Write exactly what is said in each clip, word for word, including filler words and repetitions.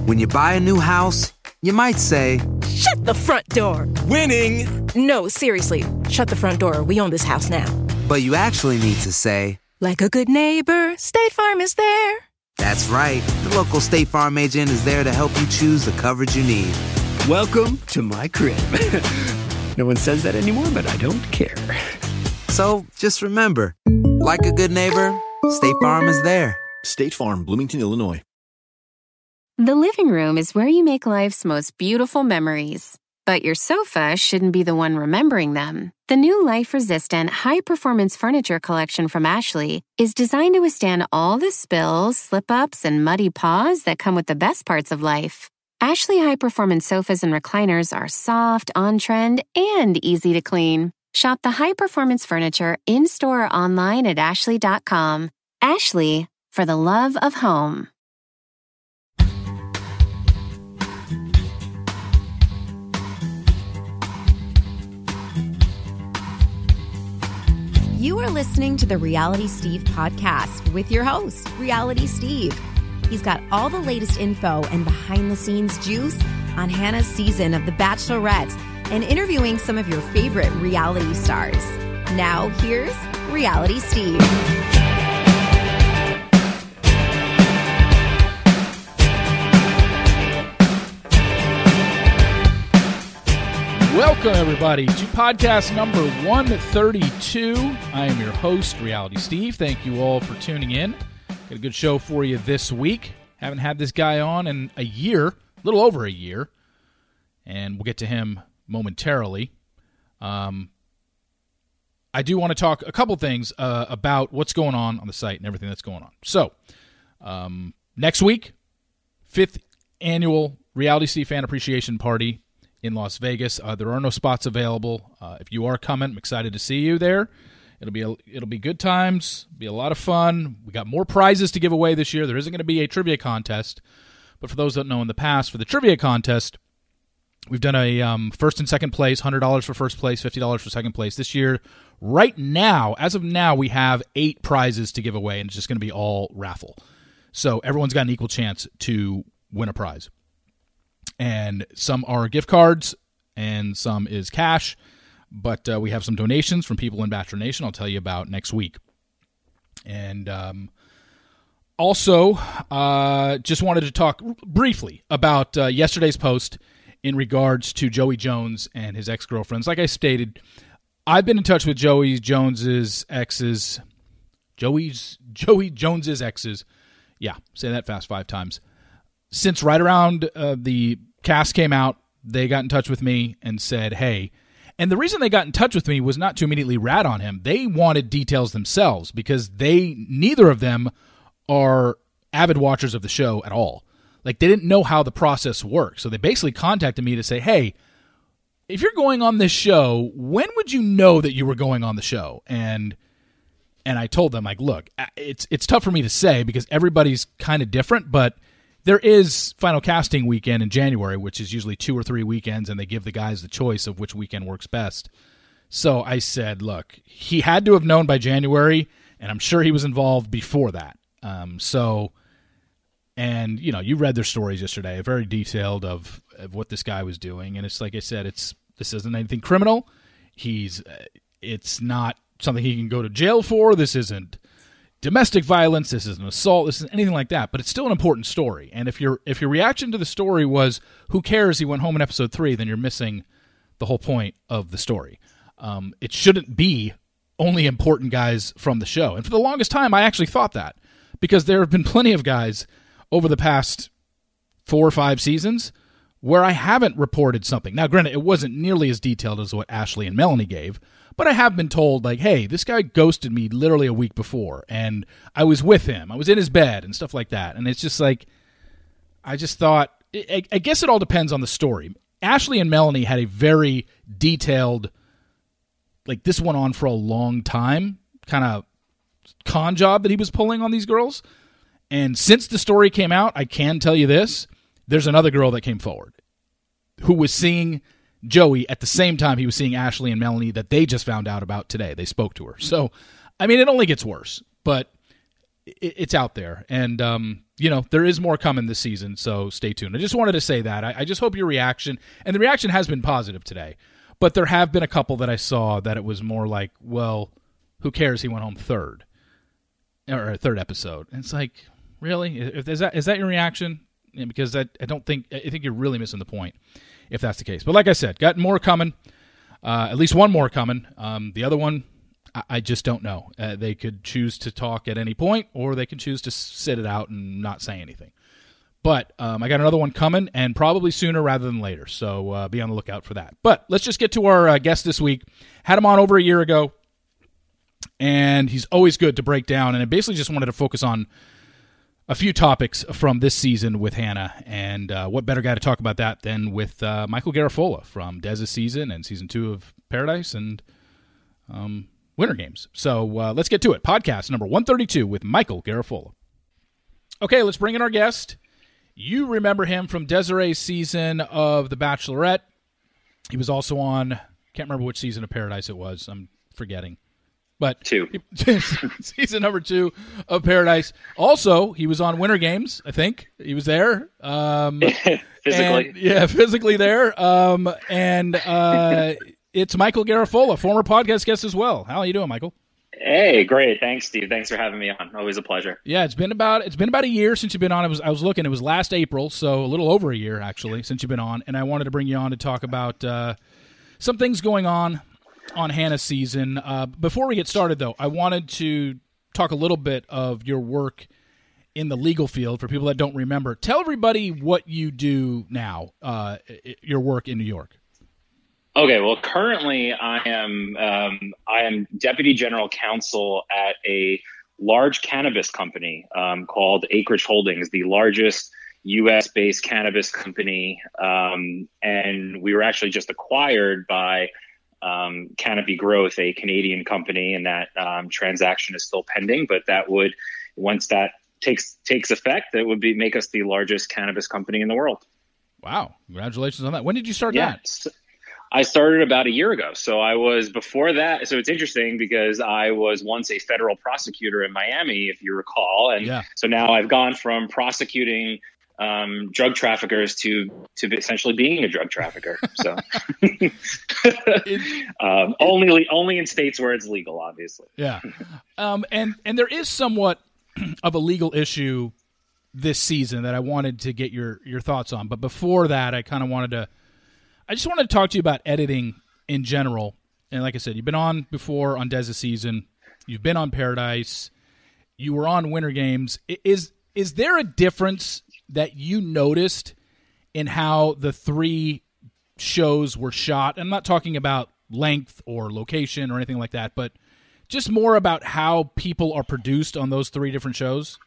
When you buy a new house, you might say, "Shut the front door." Winning. No, seriously, shut the front door. We own this house now. But you actually need to say, "Like a good neighbor, State Farm is there." That's right. The local State Farm agent is there to help you choose the coverage you need. Welcome to my crib. No one says that anymore, but I don't care. So just remember, like a good neighbor, State Farm is there. State Farm, Bloomington, Illinois. The living room is where you make life's most beautiful memories. But your sofa shouldn't be the one remembering them. The new life-resistant, high-performance furniture collection from Ashley is designed to withstand all the spills, slip-ups, and muddy paws that come with the best parts of life. Ashley high-performance sofas and recliners are soft, on-trend, and easy to clean. Shop the high-performance furniture in-store or online at ashley dot com. Ashley, for the love of home. You are listening to the Reality Steve podcast with your host, Reality Steve. He's got all the latest info and behind-the-scenes juice on Hannah's season of The Bachelorette and interviewing some of your favorite reality stars. Now, here's Reality Steve. Welcome, everybody, to podcast number one thirty-two. I am your host, Reality Steve. Thank you all for tuning in. Got a good show for you this week. Haven't had this guy on in a year, a little over a year, and we'll get to him momentarily. Um, I do want to talk a couple things uh, about what's going on on the site and everything that's going on. So, um, next week, fifth annual Reality Steve Fan Appreciation Party in Las Vegas. Uh, there are no spots available. Uh, if you are coming, I'm excited to see you there. It'll be a, it'll be good times. Be a lot of fun. We got more prizes to give away this year. There isn't going to be a trivia contest, but for those that don't know, in the past, for the trivia contest, we've done a um, first and second place, one hundred dollars for first place, fifty dollars for second place. This year, right now, as of now, we have eight prizes to give away, and it's just going to be all raffle. So everyone's got an equal chance to win a prize. And some are gift cards, and some is cash. But uh, we have some donations from people in Bachelor Nation I'll tell you about next week. And um, also, uh, just wanted to talk briefly about uh, yesterday's post in regards to Joey Jones and his ex-girlfriends. Like I stated, I've been in touch with Joey Jones's exes. Joey's Joey Jones's exes. Yeah, say that fast five times. Since right around uh, the cast came out, they got in touch with me and said, hey, and the reason they got in touch with me was not to immediately rat on him. They wanted details themselves because they, neither of them are avid watchers of the show at all. Like, they didn't know how the process works. So they basically contacted me to say, hey, if you're going on this show, when would you know that you were going on the show? And and I told them, like, look, it's it's tough for me to say because everybody's kind of different, but there is final casting weekend in January, which is usually two or three weekends, and they give the guys the choice of which weekend works best. So I said, look, he had to have known by January, and I'm sure he was involved before that. Um, so, and, you know, you read their stories yesterday, very detailed of, of what this guy was doing. And it's like I said, it's this isn't anything criminal. He's, it's not something he can go to jail for. This isn't domestic violence, this isn't assault, this isn't anything like that, but it's still an important story. And if your if your reaction to the story was, who cares, he went home in episode three, then you're missing the whole point of the story. Um, it shouldn't be only important guys from the show. And for the longest time, I actually thought that, because there have been plenty of guys over the past four or five seasons where I haven't reported something. Now, granted, it wasn't nearly as detailed as what Ashley and Melanie gave, but I have been told, like, hey, this guy ghosted me literally a week before, and I was with him. I was in his bed and stuff like that. And it's just like, I just thought, I, I guess it all depends on the story. Ashley and Melanie had a very detailed, like, this went on for a long time, kind of con job that he was pulling on these girls. And since the story came out, I can tell you this, there's another girl that came forward who was seeing Joey at the same time he was seeing Ashley and Melanie that they just found out about today. They spoke to her. So, I mean, it only gets worse. But it, it's out there. And, um, you know, there is more coming this season, so stay tuned. I just wanted to say that. I, I just hope your reaction, and the reaction has been positive today, but there have been a couple that I saw that it was more like, well, who cares? He went home third, or third episode. And it's like, really? Is that is that your reaction? Yeah, because I, I don't think, I think you're really missing the point if that's the case. But like I said, got more coming, uh, at least one more coming. Um, the other one, I, I just don't know. Uh, they could choose to talk at any point, or they can choose to sit it out and not say anything. But um, I got another one coming, and probably sooner rather than later. So uh, be on the lookout for that. But let's just get to our uh, guest this week. Had him on over a year ago, and he's always good to break down. And I basically just wanted to focus on a few topics from this season with Hannah, and uh, what better guy to talk about that than with uh, Michael Garafolo from Dez's season and season two of Paradise and um, Winter Games. So uh, let's get to it. Podcast number one thirty-two with Michael Garafolo. Okay, let's bring in our guest. You remember him from Desiree's season of The Bachelorette. He was also on, can't remember which season of Paradise it was. I'm forgetting. But two. Season number two of Paradise. Also, he was on Winter Games, I think. He was there. Um, physically. And, yeah, physically there. Um, and uh, it's Michael Garafolo, former podcast guest as well. How are you doing, Michael? Hey, great. Thanks, Steve. Thanks for having me on. Always a pleasure. Yeah, it's been about it's been about a year since you've been on. I was I was looking. It was last April, so a little over a year, actually, since you've been on. And I wanted to bring you on to talk about uh, some things going on on Hannah's season. Uh, before we get started, though, I wanted to talk a little bit of your work in the legal field for people that don't remember. Tell everybody what you do now, uh, your work in New York. Okay, well, currently I am um, I am deputy general counsel at a large cannabis company um, called Acreage Holdings, the largest U S-based cannabis company, um, and we were actually just acquired by Um, Canopy Growth, a Canadian company, and that um, transaction is still pending. But that would, once that takes takes effect, that would be make us the largest cannabis company in the world. Wow! Congratulations on that. When did you start yeah, that? I started about a year ago. So I was before that. So it's interesting because I was once a federal prosecutor in Miami, if you recall, and yeah. So now I've gone from prosecuting Um, drug traffickers to to essentially being a drug trafficker. So um, only only in states where it's legal, obviously. Yeah, um, and and there is somewhat of a legal issue this season that I wanted to get your your thoughts on. But before that, I kind of wanted to, I just wanted to talk to you about editing in general. And like I said, you've been on before on Dez's season. You've been on Paradise. You were on Winter Games. Is is there a difference that you noticed in how the three shows were shot? I'm not talking about length or location or anything like that, but just more about how people are produced on those three different shows.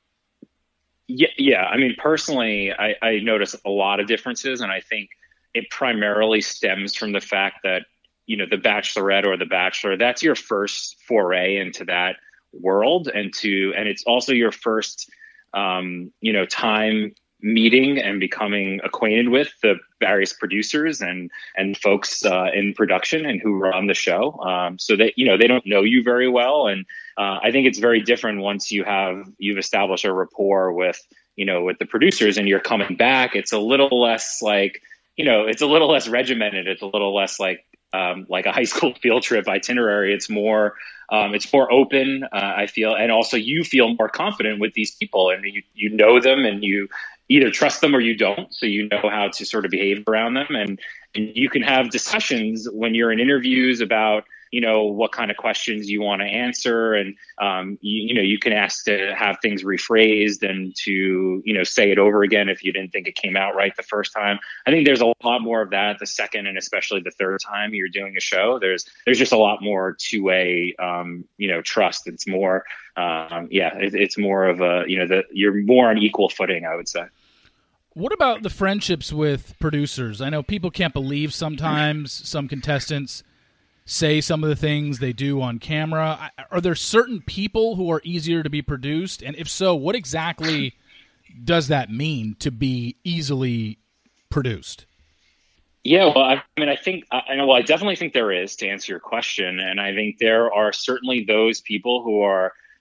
Yeah, yeah. I mean, personally, I, I notice a lot of differences, and I think it primarily stems from the fact that, you know, The Bachelorette or The Bachelor, that's your first foray into that world, and to and it's also your first Um, you know, time meeting and becoming acquainted with the various producers and and folks uh, in production and who run the show. Um, so that, you know, they don't know you very well. And uh, I think it's very different once you have, you've established a rapport with, you know, with the producers and you're coming back. It's a little less like, you know, it's a little less regimented. It's a little less like, um, like a high school field trip itinerary. It's more, Um, it's more open, uh, I feel, and also you feel more confident with these people, and you you know them, and you either trust them or you don't, so you know how to sort of behave around them, and, and you can have discussions when you're in interviews about, you know, what kind of questions you want to answer, and um, you, you know, you can ask to have things rephrased and to, you know, say it over again if you didn't think it came out right the first time. I think there's a lot more of that the second and especially the third time you're doing a show. There's there's just a lot more two-way, um, you know, trust. It's more, um, yeah, it, it's more of a, you know, the you're more on equal footing, I would say. What about the friendships with producers? I know people can't believe sometimes some contestants say some of the things they do on camera. Are there certain people who are easier to be produced? And if so, what exactly does that mean to be easily produced? Yeah, well, I mean, I think, I know, well, I definitely think there is, to answer your question. And I think there are certainly those people who are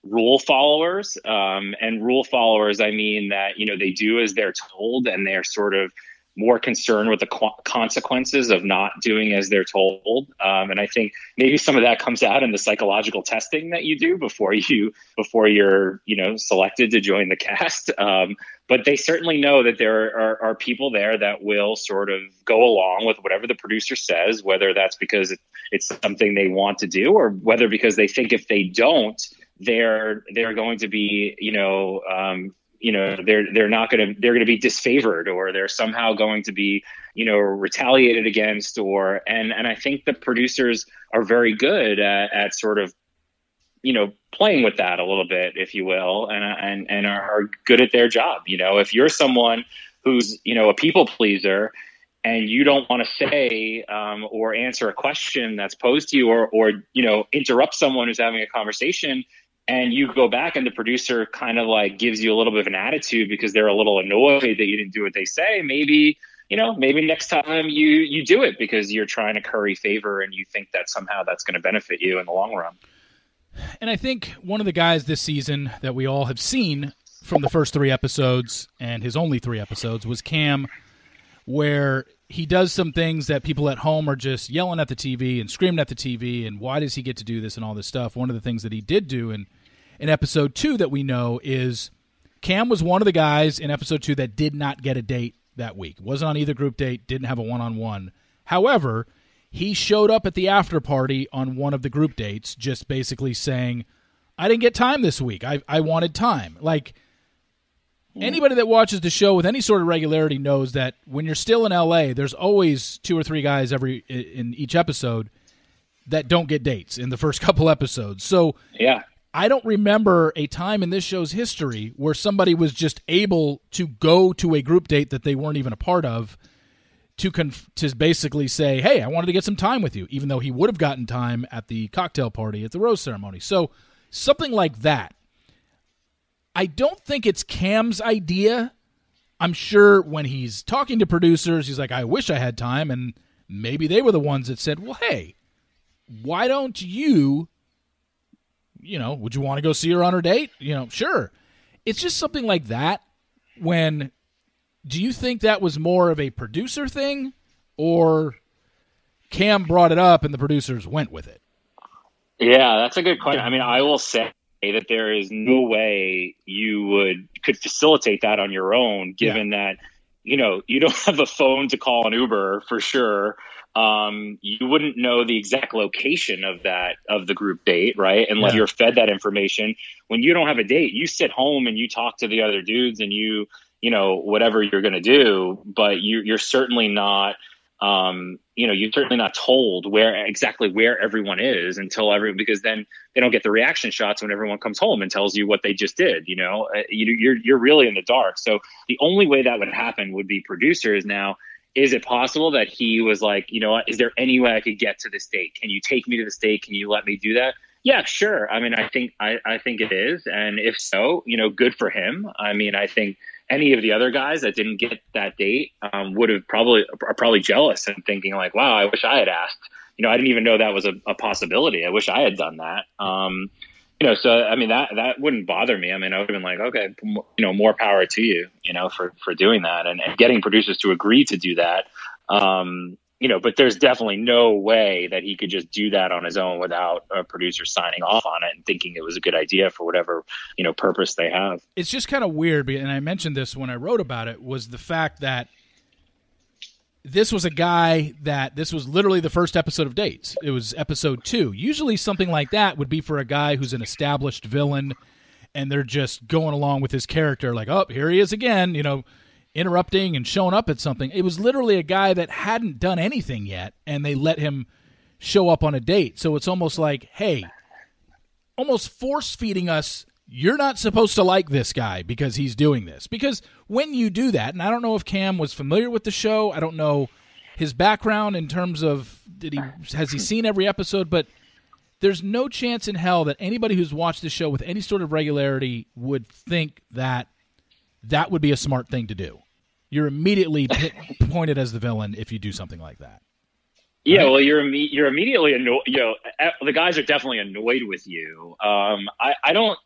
rule followers. Um, and rule followers, I mean that, you know, they do as they're told, and they're sort of more concerned with the qu- consequences of not doing as they're told. Um, and I think maybe some of that comes out in the psychological testing that you do before you before you're, you know, selected to join the cast. Um, but they certainly know that there are, are people there that will sort of go along with whatever the producer says, whether that's because it's something they want to do, or whether because they think if they don't, they're they're going to be, you know, um, you know, they're they're not going to they're going to be disfavored, or they're somehow going to be, you know, retaliated against, or and and I think the producers are very good at, at sort of, you know, playing with that a little bit, if you will, and and and are good at their job. You know, if you're someone who's, you know, a people pleaser, and you don't want to say um, or answer a question that's posed to you, or or you know, interrupt someone who's having a conversation, and you go back and the producer kind of like gives you a little bit of an attitude because they're a little annoyed that you didn't do what they say, maybe, you know, maybe next time you, you do it because you're trying to curry favor and you think that somehow that's going to benefit you in the long run. And I think one of the guys this season that we all have seen from the first three episodes, and his only three episodes, was Cam, where he does some things that people at home are just yelling at the T V and screaming at the T V, and why does he get to do this and all this stuff. One of the things that he did do in, in episode two that we know is Cam was one of the guys in episode two that did not get a date that week. Wasn't on either group date, didn't have a one-on-one. However, he showed up at the after party on one of the group dates, just basically saying, I didn't get time this week. I, I wanted time. Like, anybody that watches the show with any sort of regularity knows that when you're still in L A, there's always two or three guys every in each episode that don't get dates in the first couple episodes. So yeah, I don't remember a time in this show's history where somebody was just able to go to a group date that they weren't even a part of to conf- to basically say, hey, I wanted to get some time with you, even though he would have gotten time at the cocktail party at the rose ceremony. So something like that. I don't think it's Cam's idea. I'm sure when he's talking to producers, he's like, I wish I had time. And maybe they were the ones that said, well, hey, why don't you, you know, would you want to go see her on her date? You know, sure. It's just something like that. When, do you think that was more of a producer thing, or Cam brought it up and the producers went with it? Yeah, that's a good question. I mean, I will say that there is no way you would could facilitate that on your own, given yeah. that, you know, you don't have a phone to call an Uber for sure. Um, you wouldn't know the exact location of that, of the group date, right? Unless yeah. you're fed that information. When you don't have a date, you sit home and you talk to the other dudes and you, you know, whatever you're going to do, but you, you're certainly not, Um, you know, you're certainly not told where exactly where everyone is until every, because then they don't get the reaction shots when everyone comes home and tells you what they just did. You know, uh, you, you're you're really in the dark. So the only way that would happen would be producers. Now, is it possible that he was like, you know what, is there any way I could get to this date? Can you take me to this date? Can you let me do that? Yeah, sure. I mean, I think I, I think it is, and if so, you know, good for him. I mean, I think any of the other guys that didn't get that date um, would have probably are probably jealous and thinking like, wow, I wish I had asked. You know, I didn't even know that was a, a possibility. I wish I had done that. Um, you know, so I mean, that that wouldn't bother me. I mean, I would have been like, okay, you know, more power to you, you know, for for doing that and, and getting producers to agree to do that. Um, you know, but there's definitely no way that he could just do that on his own without a producer signing off on it and thinking it was a good idea for whatever, you know, purpose they have. It's just kind of weird, and I mentioned this when I wrote about it, was the fact that this was a guy that this was literally the first episode of Dates. It was episode two. Usually something like that would be for a guy who's an established villain and they're just going along with his character like, oh, here he is again, you know, interrupting and showing up at something. It was literally a guy that hadn't done anything yet, and they let him show up on a date. So it's almost like, hey, almost force-feeding us, you're not supposed to like this guy because he's doing this. Because when you do that, and I don't know if Cam was familiar with the show, I don't know his background in terms of did he has he seen every episode, but there's no chance in hell that anybody who's watched the show with any sort of regularity would think that that would be a smart thing to do. You're immediately p- pointed as the villain if you do something like that. Yeah, right? well, you're you're immediately annoyed. You know, the guys are definitely annoyed with you. Um, I, I don't,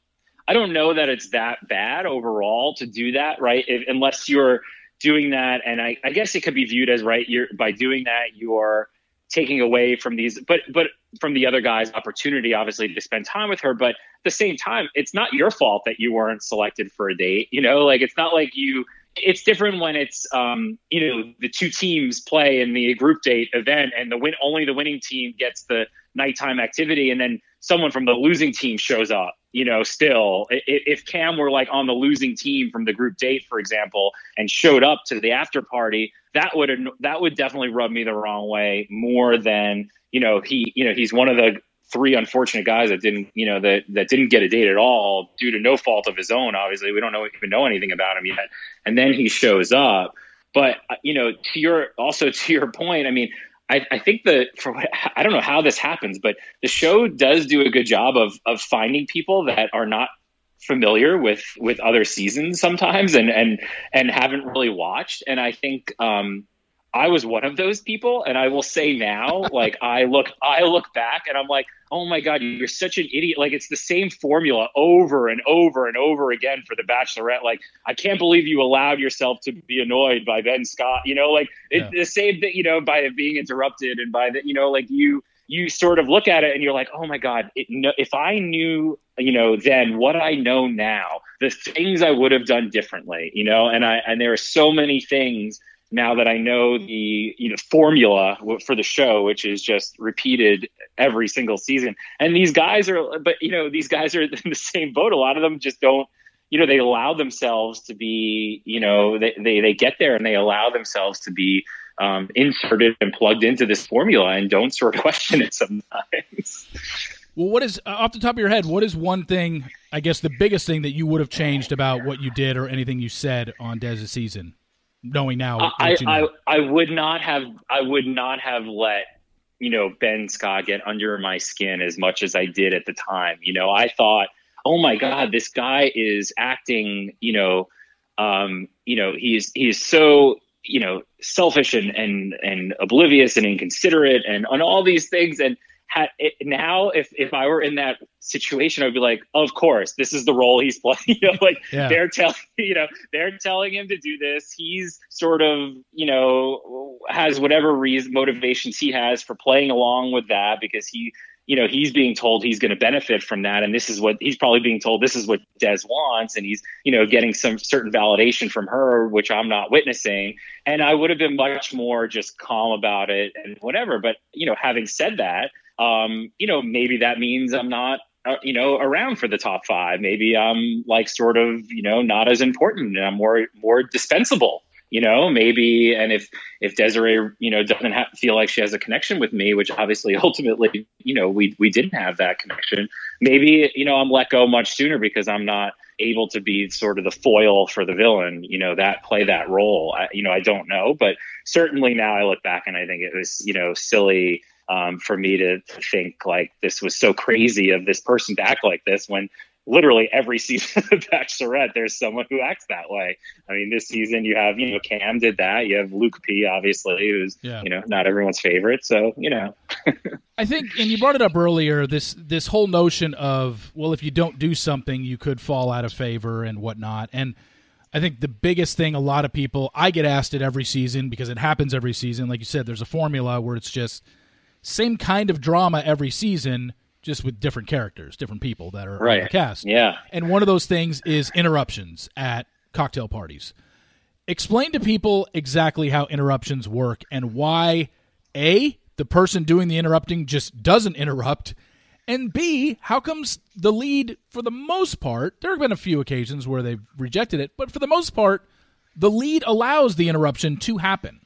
I don't know that it's that bad overall to do that, right? If, unless you're doing that, and I, I guess it could be viewed as, right, you're by doing that, you are taking away from these, but but from the other guy's opportunity, obviously, to spend time with her. But at the same time, it's not your fault that you weren't selected for a date. You know, like it's not like you. It's different when it's, um, you know, the two teams play in the group date event, and the win only the winning team gets the nighttime activity, and then someone from the losing team shows up. You know, still, if, if Cam were like on the losing team from the group date, for example, and showed up to the after party, that would that would definitely rub me the wrong way more than, you know, he, you know, he's one of the three unfortunate guys that didn't, you know, that, that didn't get a date at all due to no fault of his own. Obviously, we don't know even know anything about him yet. And then he shows up. But, you know, to your also to your point, I mean, I, I think that for what, I don't know how this happens, but the show does do a good job of of finding people that are not familiar with with other seasons sometimes and and and haven't really watched. And I think um, I was one of those people. And I will say now, like I look I look back and I'm like, oh my God, you're such an idiot. Like it's the same formula over and over and over again for The Bachelorette. Like, I can't believe you allowed yourself to be annoyed by Ben Scott, you know, like it's yeah. the same thing, you know, by being interrupted and by the, you know, like you, you sort of look at it and you're like, oh my God, it, no, if I knew, you know, then what I know now, the things I would have done differently, you know, and I, and there are so many things now that I know the, you know, formula for the show, which is just repeated every single season. And these guys are, but, you know, these guys are in the same boat. A lot of them just don't, you know, they allow themselves to be, you know, they, they, they get there and they allow themselves to be um, inserted and plugged into this formula and don't sort of question it sometimes. Well, what is, uh, off the top of your head, what is one thing, I guess the biggest thing that you would have changed about what you did or anything you said on Dez's season? Knowing now, I, you know. I I would not have I would not have let, you know, Ben Scott get under my skin as much as I did at the time. You know, I thought, oh my God, this guy is acting, you know, um, you know, he's he's so, you know, selfish and and and oblivious and inconsiderate and on all these things. And had it, now, if if I were in that situation, I'd be like, of course, this is the role he's playing. You know, like yeah. they're telling, you know, they're telling him to do this. He's sort of, you know, has whatever reason, motivations he has for playing along with that because he, you know, he's being told he's going to benefit from that. And this is what he's probably being told. This is what Des wants. And he's, you know, getting some certain validation from her, which I'm not witnessing. And I would have been much more just calm about it and whatever. But, you know, having said that, um, you know, maybe that means I'm not, uh, you know, around for the top five. Maybe I'm like sort of, you know, not as important and I'm more, more dispensable, you know, maybe. And if, if Desiree, you know, doesn't have, feel like she has a connection with me, which obviously ultimately, you know, we, we didn't have that connection. Maybe, you know, I'm let go much sooner because I'm not able to be sort of the foil for the villain, you know, that play that role. I, you know, I don't know, but certainly now I look back and I think it was, you know, silly um, for me to think like this was so crazy of this person to act like this when literally every season of The Bachelorette, there's someone who acts that way. I mean, this season you have, you know, Cam did that. You have Luke P, obviously, who's, yeah. you know, not everyone's favorite. So, you know. I think, and you brought it up earlier, this this whole notion of, well, if you don't do something, you could fall out of favor and whatnot. And I think the biggest thing a lot of people, I get asked it every season because it happens every season. Like you said, there's a formula where it's just same kind of drama every season, just with different characters, different people that are right. on the cast. Yeah. And one of those things is interruptions at cocktail parties. Explain to people exactly how interruptions work and why, A, the person doing the interrupting just doesn't interrupt, and B, how comes the lead, for the most part, there have been a few occasions where they've rejected it, but for the most part, the lead allows the interruption to happen.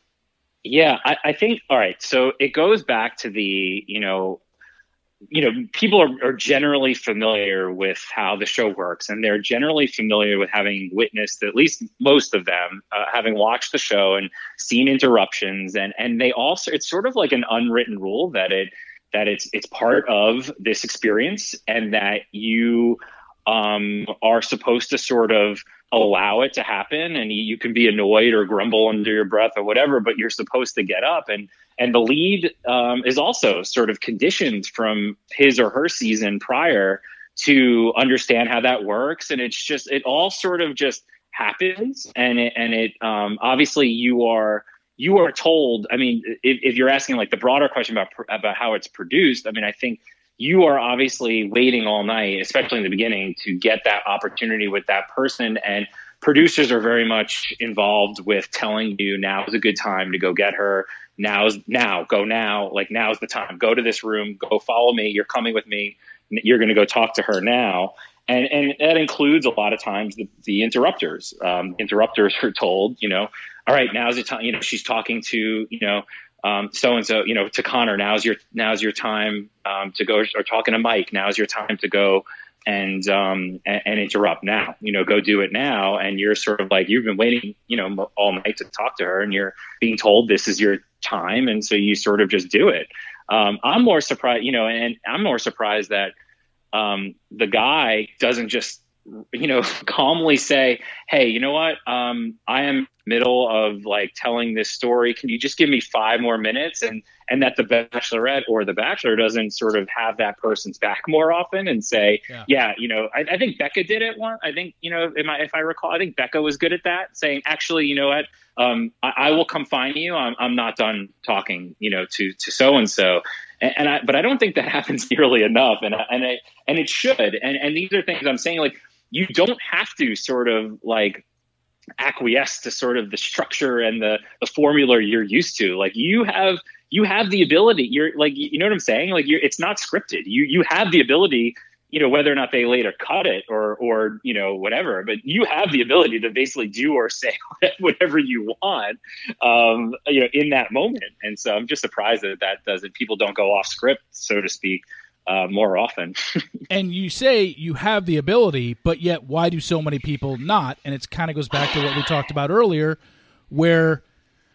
Yeah, I, I think, all right, so it goes back to the, you know, you know, people are, are generally familiar with how the show works, and they're generally familiar with having witnessed, at least most of them, uh, having watched the show and seen interruptions. And, and they also, it's sort of like an unwritten rule that it, that it's, it's part of this experience and that you um, are supposed to sort of allow it to happen, and you can be annoyed or grumble under your breath or whatever, but you're supposed to get up. And and the lead um, is also sort of conditioned from his or her season prior to understand how that works. And it's just, it all sort of just happens. And it, and it, um, obviously you are, you are told, I mean, if, if you're asking like the broader question about, about how it's produced, I mean, I think you are obviously waiting all night, especially in the beginning, to get that opportunity with that person. And producers are very much involved with telling you now is a good time to go get her. Now's now, go now. Like now's the time. Go to this room. Go follow me. You're coming with me. You're going to go talk to her now. And and that includes a lot of times the, the interrupters. Um, interrupters are told, you know, all right, now's the time. You know, she's talking to, you know, um, so and so, you know, to Connor. Now's your now's your time um, to go, or talking to Mike. Now's your time to go and um and, and interrupt now. You know, go do it now. And you're sort of like, you've been waiting, you know, all night to talk to her, and you're being told this is your time, and so you sort of just do it. Um, I'm more surprised, you know, and I'm more surprised that um, the guy doesn't just, you know, calmly say, hey, you know what? Um, I am middle of like telling this story. Can you just give me five more minutes? And, and that the Bachelorette or the Bachelor doesn't sort of have that person's back more often and say, yeah, yeah you know, I, I think Becca did it once. I think, you know, if I, if I recall, I think Becca was good at that, saying, actually, you know what? Um, I, I will come find you. I'm, I'm not done talking, you know, to, to so-and-so. And, and I, but I don't think that happens nearly enough. And, I, and I, and it should. And, and these are things I'm saying, like, you don't have to sort of like acquiesce to sort of the structure and the, the formula you're used to. Like you have, you have the ability, you're like, you know what I'm saying? Like you're, it's not scripted. You, you have the ability, you know, whether or not they later cut it or, or, you know, whatever, but you have the ability to basically do or say whatever you want, um, you know, in that moment. And so I'm just surprised that that doesn't, people don't go off script, so to speak, uh, more often. And you say you have the ability, but yet why do so many people not? And it kind of goes back to what we talked about earlier, where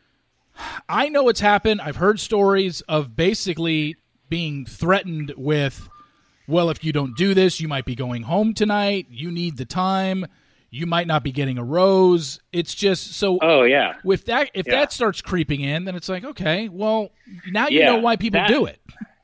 I know it's happened. I've heard stories of basically being threatened with, well, if you don't do this, you might be going home tonight. You need the time. You might not be getting a rose. It's just so. Oh yeah. With that, if yeah. that starts creeping in, then it's like, okay, well, now you yeah, know why people that, do it.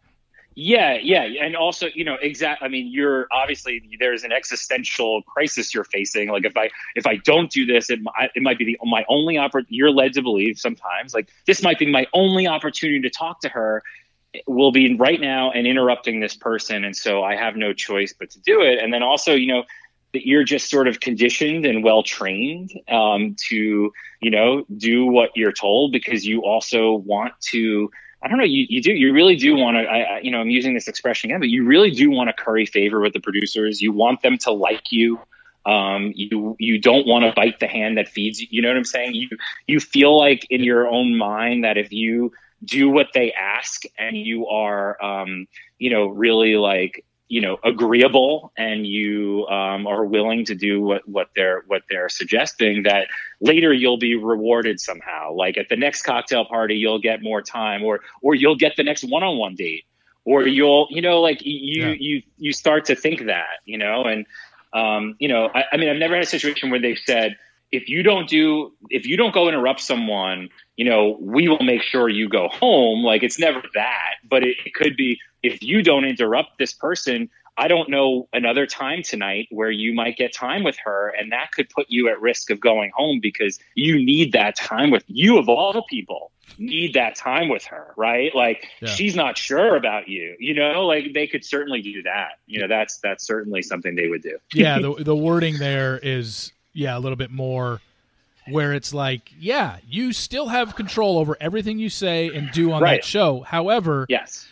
Yeah, yeah, and also, you know, exactly. I mean, you're obviously there's an existential crisis you're facing. Like, if I if I don't do this, it it might be the, my only opportunity. You're led to believe sometimes, like this might be my only opportunity to talk to her. Will be right now and interrupting this person, and so I have no choice but to do it. And then also, you know, that you're just sort of conditioned and well trained um, to, you know, do what you're told because you also want to. I don't know. You, you do. You really do want to. I, you know, I'm using this expression again, but you really do want to curry favor with the producers. You want them to like you. Um, you you don't want to bite the hand that feeds you. You know what I'm saying? You you feel like in your own mind that if you do what they ask and you are, um, you know, really like, you know, agreeable and you um, are willing to do what, what they're what they're suggesting, that later you'll be rewarded somehow. Like at the next cocktail party, you'll get more time, or or you'll get the next one-on-one date, or you'll, you know, like you yeah. you you start to think that, you know, and um, you know, I, I mean, I've never had a situation where they've said, if you don't do, if you don't go interrupt someone, you know, we will make sure you go home. Like it's never that, but it, it could be, if you don't interrupt this person, I don't know another time tonight where you might get time with her, and that could put you at risk of going home because you need that time with you of all the people need that time with her, right? Like yeah. she's not sure about you, you know, like they could certainly do that. You know, that's, that's certainly something they would do. Yeah. The, the wording there is, yeah, a little bit more where it's like, yeah, you still have control over everything you say and do on right. that show. However, yes,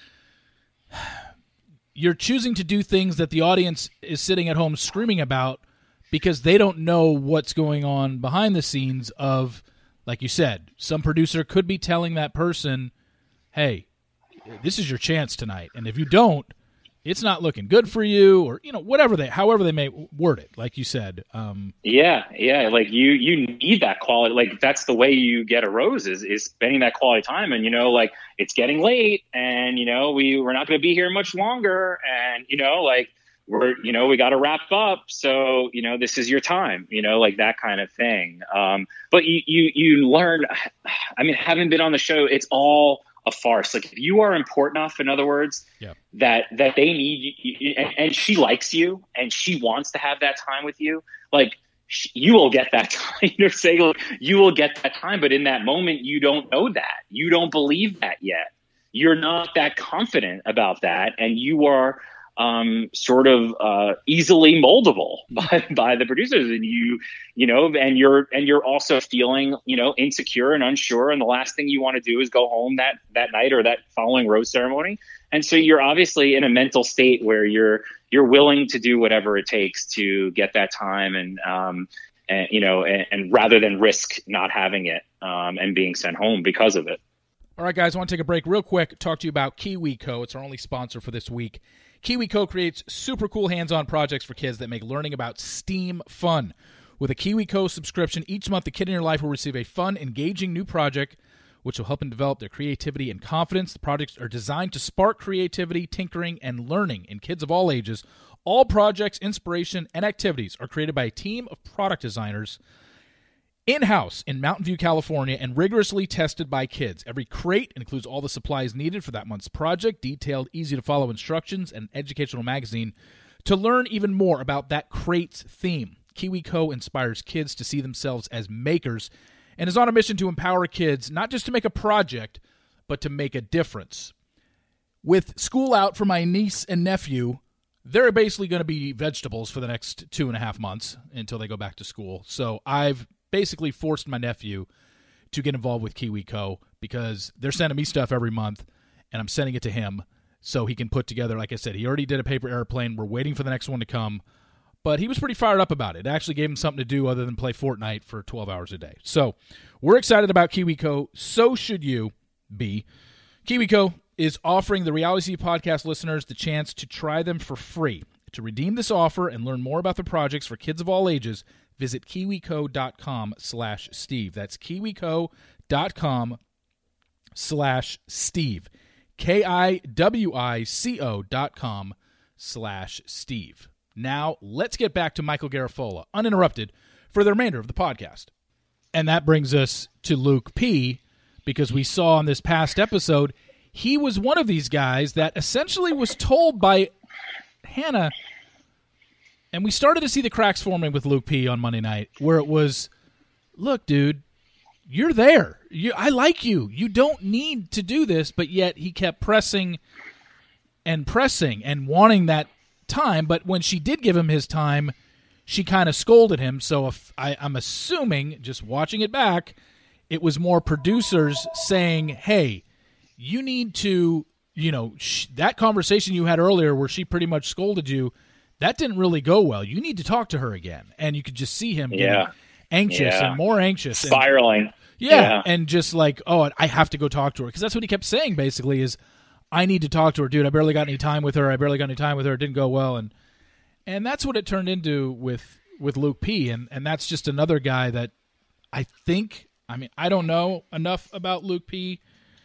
you're choosing to do things that the audience is sitting at home screaming about because they don't know what's going on behind the scenes of, like you said, some producer could be telling that person, hey, this is your chance tonight. And if you don't, it's not looking good for you, or, you know, whatever they, however they may word it, like you said. Um, yeah. Yeah. Like you, you need that quality. Like that's the way you get a rose is, is spending that quality time. And, you know, like it's getting late and, you know, we, we're not going to be here much longer. And, you know, like we're, you know, we got to wrap up. So, you know, this is your time, you know, like that kind of thing. Um, but you, you, you learn, I mean, having been on the show, it's all a farce. Like if you are important enough, in other words, yeah. that that they need you, and, and she likes you and she wants to have that time with you, like she, you will get that time. You're saying like, you will get that time, but in that moment you don't know that. You don't believe that yet. You're not that confident about that, and you are um, sort of uh, easily moldable by, by the producers, and you, you know, and you're and you're also feeling, you know, insecure and unsure, and the last thing you want to do is go home that that night or that following rose ceremony, and so you're obviously in a mental state where you're you're willing to do whatever it takes to get that time, and um, and you know, and, and rather than risk not having it um, and being sent home because of it. All right, guys, I want to take a break real quick, talk to you about KiwiCo. It's our only sponsor for this week. KiwiCo creates super cool hands-on projects for kids that make learning about STEAM fun. With a KiwiCo subscription, each month the kid in your life will receive a fun, engaging new project which will help them develop their creativity and confidence. The projects are designed to spark creativity, tinkering, and learning in kids of all ages. All projects, inspiration, and activities are created by a team of product designers in-house in Mountain View, California, and rigorously tested by kids. Every crate includes all the supplies needed for that month's project, detailed, easy-to-follow instructions, and an educational magazine to learn even more about that crate's theme. KiwiCo inspires kids to see themselves as makers and is on a mission to empower kids not just to make a project, but to make a difference. With school out for my niece and nephew, they're basically going to be vegetables for the next two and a half months until they go back to school. So I've basically forced my nephew to get involved with KiwiCo because they're sending me stuff every month, and I'm sending it to him so he can put together, like I said, he already did a paper airplane. We're waiting for the next one to come, but he was pretty fired up about it. It actually gave him something to do other than play Fortnite for twelve hours a day. So we're excited about KiwiCo. So should you be. KiwiCo is offering the Reality Steve podcast listeners the chance to try them for free. To redeem this offer and learn more about the projects for kids of all ages, visit kiwico.com slash Steve. That's kiwico.com slash Steve. K-I-W-I-C-O dot com slash Steve. Now, let's get back to Michael Garafolo, uninterrupted, for the remainder of the podcast. And that brings us to Luke P., because we saw in this past episode, he was one of these guys that essentially was told by Hannah, and we started to see the cracks forming with Luke P. on Monday night, where it was, look, dude, you're there. You, I like you. You don't need to do this, but yet he kept pressing and pressing and wanting that time, but when she did give him his time, she kind of scolded him, so if I, I'm assuming, just watching it back, it was more producers saying, hey, you need to, you know, sh- that conversation you had earlier where she pretty much scolded you, that didn't really go well. You need to talk to her again. And you could just see him getting yeah. anxious yeah. and more anxious. Spiraling. And, yeah, yeah, and just like, oh, I have to go talk to her. Because that's what he kept saying, basically, is I need to talk to her. Dude, I barely got any time with her. I barely got any time with her. It didn't go well. And and that's what it turned into with, with Luke P. And, and that's just another guy that I think, I mean, I don't know enough about Luke P.,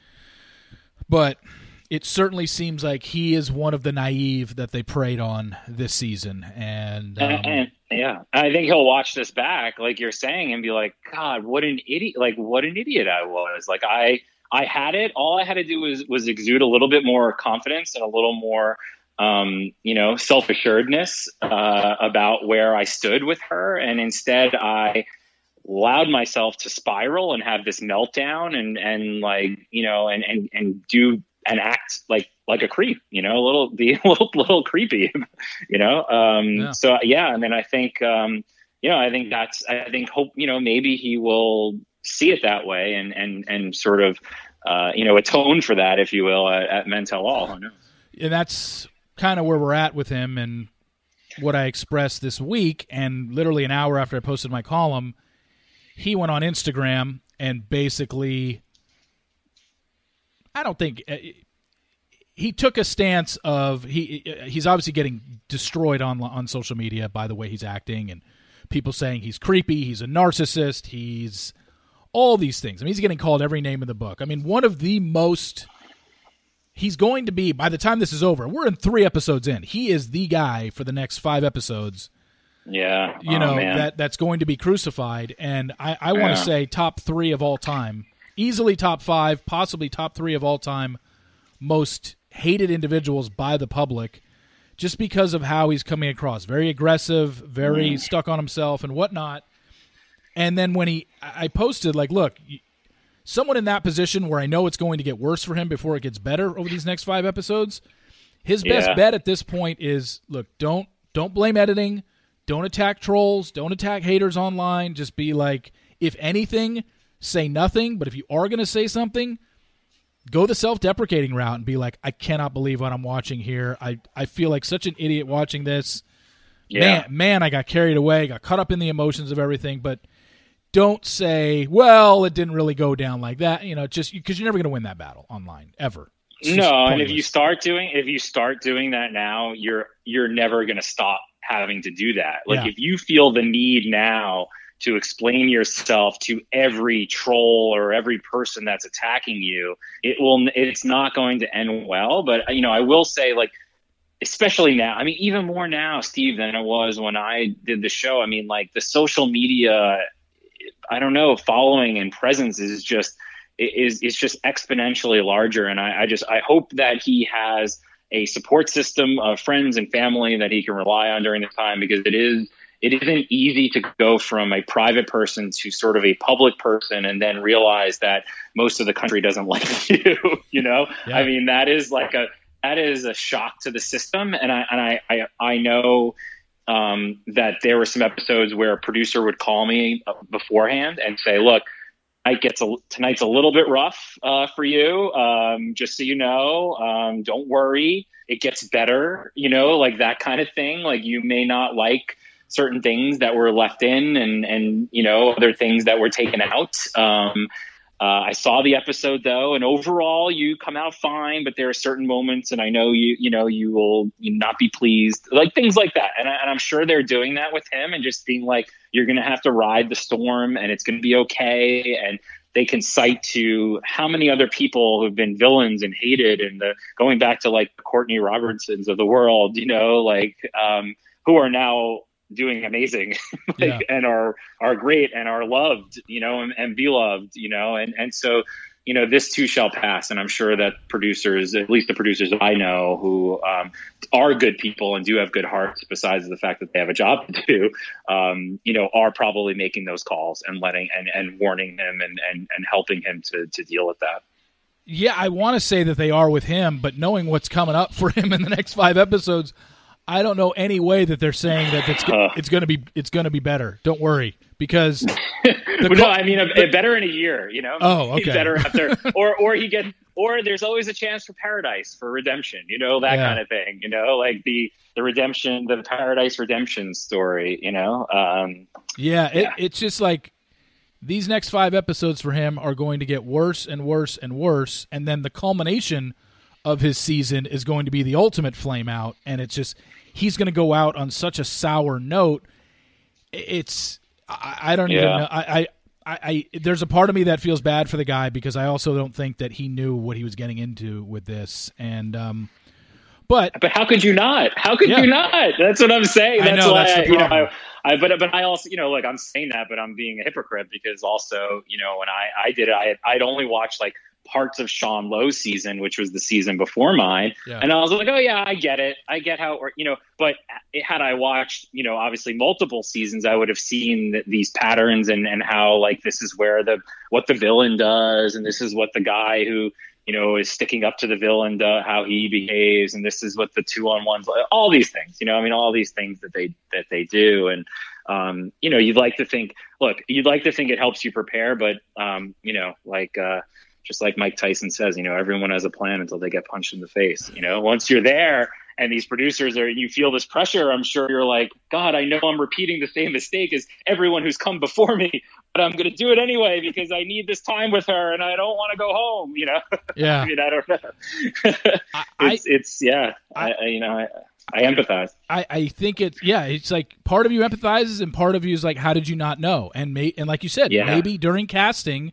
but it certainly seems like he is one of the naive that they preyed on this season. And, um, and, and yeah, I think he'll watch this back, like you're saying, and be like, God, what an idiot! Like, what an idiot I was. Like, I, I had it. All I had to do was, was exude a little bit more confidence and a little more, um, you know, self-assuredness uh, about where I stood with her. And instead I allowed myself to spiral and have this meltdown and, and like, you know, and, and, and do and act like, like a creep, you know, a little, be a little, little creepy, you know? Um, yeah. So yeah. And then I think, um, you know, I think that's, I think hope, you know, maybe he will see it that way and, and, and sort of, uh, you know, atone for that, if you will, at, at Men Tell All. Who knows? And that's kind of where we're at with him and what I expressed this week. And literally an hour after I posted my column, he went on Instagram and basically, I don't think uh, he took a stance of he he's obviously getting destroyed on on social media by the way he's acting and people saying he's creepy, he's a narcissist, he's all these things. I mean, he's getting called every name in the book. I mean, one of the most he's going to be, by the time this is over, we're in three episodes in, he is the guy for the next five episodes. Yeah. You oh, know, man. that that's going to be crucified. And I, I want to yeah. say top three of all time easily top five, possibly top three of all time most hated individuals by the public, just because of how he's coming across. Very aggressive, very mm. stuck on himself and whatnot. And then when he, I posted, like, look, someone in that position where I know it's going to get worse for him before it gets better over these next five episodes, his best yeah. bet at this point is, look, don't don't blame editing, don't attack trolls, don't attack haters online. Just be like, if anything, say nothing. But if you are going to say something, go the self-deprecating route and be like, I cannot believe what I'm watching here. I, I feel like such an idiot watching this. Yeah. Man, man, I got carried away, got caught up in the emotions of everything. But don't say, well, it didn't really go down like that. You know, just because you're never going to win that battle online, ever. It's no, and if you start doing if you start doing that now, you're you're never going to stop having to do that. Like Yeah. if you feel the need now to explain yourself to every troll or every person that's attacking you, it will it's not going to end well. But you know, I will say, like, especially now, I mean, even more now, Steve, than it was when I did the show. I mean, like, the social media, I don't know, following and presence is just is is just exponentially larger. And I, I just I hope that he has a support system of friends and family that he can rely on during the time, because it is it isn't easy to go from a private person to sort of a public person and then realize that most of the country doesn't like you. You know, Yeah. I mean, that is like a that is a shock to the system. And I and I I, I know. Um, that there were some episodes where a producer would call me beforehand and say, look, I get to, tonight's a little bit rough uh, for you. Um, just so you know, um, don't worry. It gets better, you know, like that kind of thing. Like, you may not like certain things that were left in and, and, you know, other things that were taken out. Um, Uh, I saw the episode though, and overall you come out fine, but there are certain moments, and I know you, you know, you will not be pleased, like things like that. And, I, and I'm sure they're doing that with him and just being like, you're going to have to ride the storm and it's going to be okay. And they can cite to how many other people who've been villains and hated, and the, going back to like Courtney Robertsons of the world, you know, like, um, who are now doing amazing like, Yeah. and are are great and are loved, you know, and, and beloved, you know, and and so, you know, this too shall pass. And I'm sure that producers, at least the producers I know, who um, are good people and do have good hearts, besides the fact that they have a job to do, um, you know, are probably making those calls and letting and, and warning him and, and and helping him to to deal with that. Yeah, I want to say that they are with him, but knowing what's coming up for him in the next five episodes, I don't know any way that they're saying that it's Uh. it's going to be it's going to be better. Don't worry, because well, no, I mean, a, a better in a year, you know. Oh, okay. Better after, or or he gets, or there's always a chance for paradise, for redemption, you know, that Yeah. kind of thing, you know, like the the redemption, the paradise redemption story, you know. Um, yeah, it, Yeah. it's just like these next five episodes for him are going to get worse and worse and worse, and then the culmination of his season is going to be the ultimate flame out, and it's just he's going to go out on such a sour note. It's I, I don't even Yeah. know. I, I, I, I there's a part of me that feels bad for the guy, because I also don't think that he knew what he was getting into with this, and um, but but how could you not? How could Yeah. you not? That's what I'm saying. I That's know, why that's the I, you know, problem. I, I, but but I also, you know, like I'm saying that, but I'm being a hypocrite, because also, you know, when I I did it, I had, I'd only watched like parts of Sean Lowe's season, which was the season before mine. Yeah. And I was like, oh yeah, I get it. I get how, or, you know, but it, had I watched, you know, obviously multiple seasons, I would have seen th- these patterns and, and how like, this is where the, what the villain does. And this is what the guy who, you know, is sticking up to the villain, uh, how he behaves. And this is what the two on ones, all these things, you know, I mean, all these things that they, that they do. And, um, you know, you'd like to think, look, you'd like to think it helps you prepare, but, um, you know, like, uh, just like Mike Tyson says, you know, everyone has a plan until they get punched in the face. You know, once you're there and these producers are, you feel this pressure, I'm sure you're like, God, I know I'm repeating the same mistake as everyone who's come before me, but I'm going to do it anyway because I need this time with her and I don't want to go home, you know? Yeah. I mean, I don't know. I, it's, it's, yeah, I, I you know, I, I empathize. I, I think it's yeah, it's like part of you empathizes and part of you is like, how did you not know? And may, and like you said, Yeah. maybe during casting,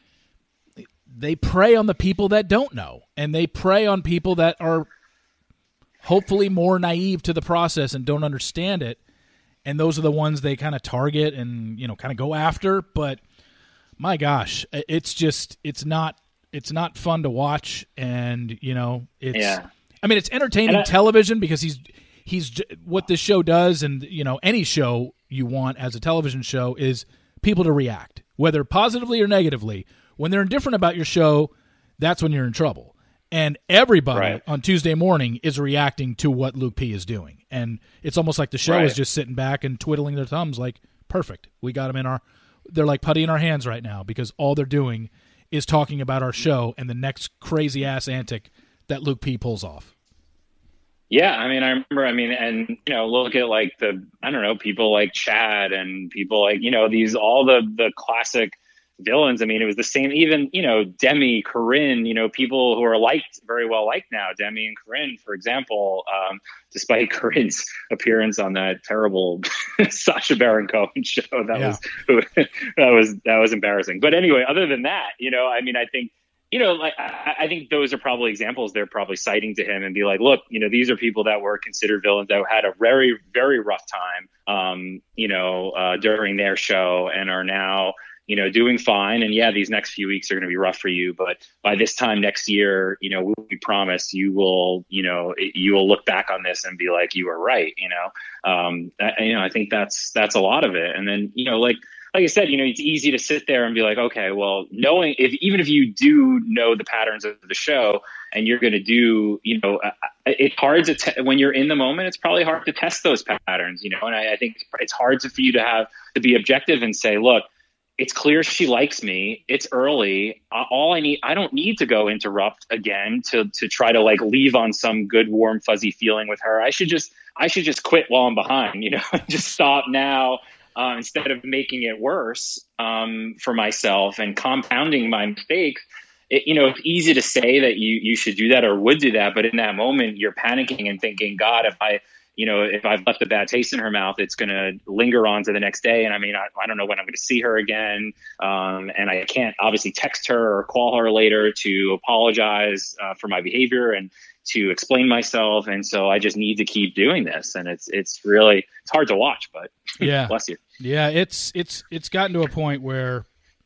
they prey on the people that don't know, and they prey on people that are hopefully more naive to the process and don't understand it. And those are the ones they kind of target and, you know, kind of go after. But my gosh, it's just it's not it's not fun to watch, and you know it's. Yeah. I mean, it's entertaining I, television because he's he's what this show does, and you know any show you want as a television show is people to react, whether positively or negatively. When they're indifferent about your show, that's when you're in trouble. And everybody right. on Tuesday morning is reacting to what Luke P is doing, and it's almost like the show right. is just sitting back and twiddling their thumbs, like, perfect, we got them in our. They're like putty in our hands right now because all they're doing is talking about our show and the next crazy ass antic that Luke P pulls off. Yeah, I mean, I remember, I mean, and, you know, look at like the, I don't know, people like Chad and people like, you know, these, all the, the classic villains. I mean, it was the same, even, you know, Demi, Corinne, you know, people who are liked, very well liked now, Demi and Corinne, for example, um, despite Corinne's appearance on that terrible Sacha Baron Cohen show. That yeah. was, that was, that was embarrassing. But anyway, other than that, you know, I mean, I think, you know, like I, I think those are probably examples they're probably citing to him and be like, look, you know, these are people that were considered villains that had a very, very rough time, um, you know, uh, during their show and are now, you know, doing fine. And yeah, these next few weeks are going to be rough for you. But by this time next year, you know, we promise you will, you know, you will look back on this and be like, you were right. You know, um, I, you know, I think that's that's a lot of it. And then, you know, like. Like I said, you know, it's easy to sit there and be like, okay, well, knowing if even if you do know the patterns of the show and you're going to do, you know, it's hard to te- when you're in the moment, it's probably hard to test those patterns, you know, and I, I think it's hard to, for you to have to be objective and say, look, it's clear she likes me. It's early. All I need, I don't need to go interrupt again to to try to like leave on some good, warm, fuzzy feeling with her. I should just I should just quit while I'm behind, you know, just stop now. Uh, instead of making it worse um, for myself and compounding my mistakes, it, you know, it's easy to say that you you should do that or would do that, but in that moment, you're panicking and thinking, God, if I, you know, if I've left a bad taste in her mouth, it's going to linger on to the next day. And I mean, I, I don't know when I'm going to see her again, um, and I can't obviously text her or call her later to apologize uh, for my behavior and to explain myself. And so I just need to keep doing this. And it's, it's really, it's hard to watch, but yeah, bless you. Yeah. It's, it's, it's gotten to a point where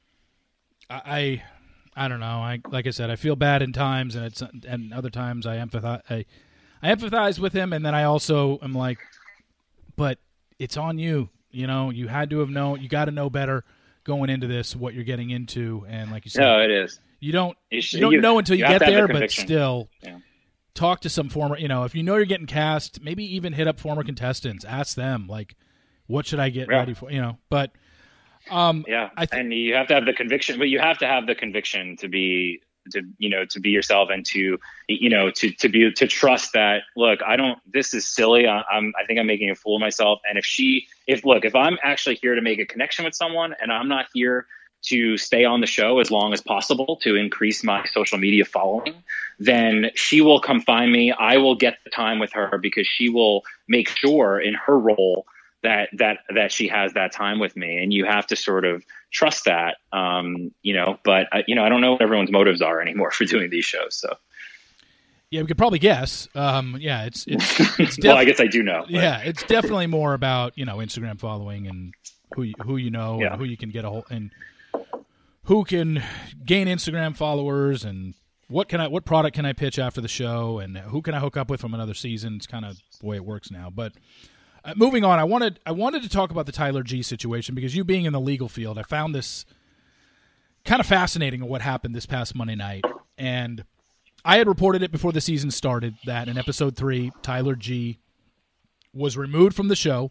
I, I don't know. I, like I said, I feel bad in times and it's, and other times I empathize, I, I empathize with him. And then I also am like, but it's on you. You know, you had to have known, you got to know better going into this, what you're getting into. And like you said, no, it is. You don't, you, should, you don't you, know until you, you get there, the but still, yeah. Talk to some former, you know, if you know you're getting cast, maybe even hit up former contestants, ask them, like, what should I get yeah. ready for, you know, but, um, yeah. I th- and you have to have the conviction, but you have to have the conviction to be, to, you know, to be yourself and to, you know, to, to be, to trust that, look, I don't, this is silly. I, I'm, I think I'm making a fool of myself. And if she, if, look, if I'm actually here to make a connection with someone and I'm not here to stay on the show as long as possible to increase my social media following, then she will come find me. I will get the time with her because she will make sure in her role that that that she has that time with me. And you have to sort of trust that, um, you know. But uh, you know, I don't know what everyone's motives are anymore for doing these shows. So yeah, we could probably guess. Um, yeah, it's it's, it's def- well, I guess I do know. But. Yeah, it's definitely more about, you know, Instagram following and who you, who you know yeah. and who you can get a hold and who can gain Instagram followers and what can I, what product can I pitch after the show and who can I hook up with from another season. It's kind of the way it works now. But uh, moving on, I wanted, I wanted to talk about the Tyler G situation because you being in the legal field, I found this kind of fascinating what happened this past Monday night. And I had reported it before the season started that in episode three, Tyler G was removed from the show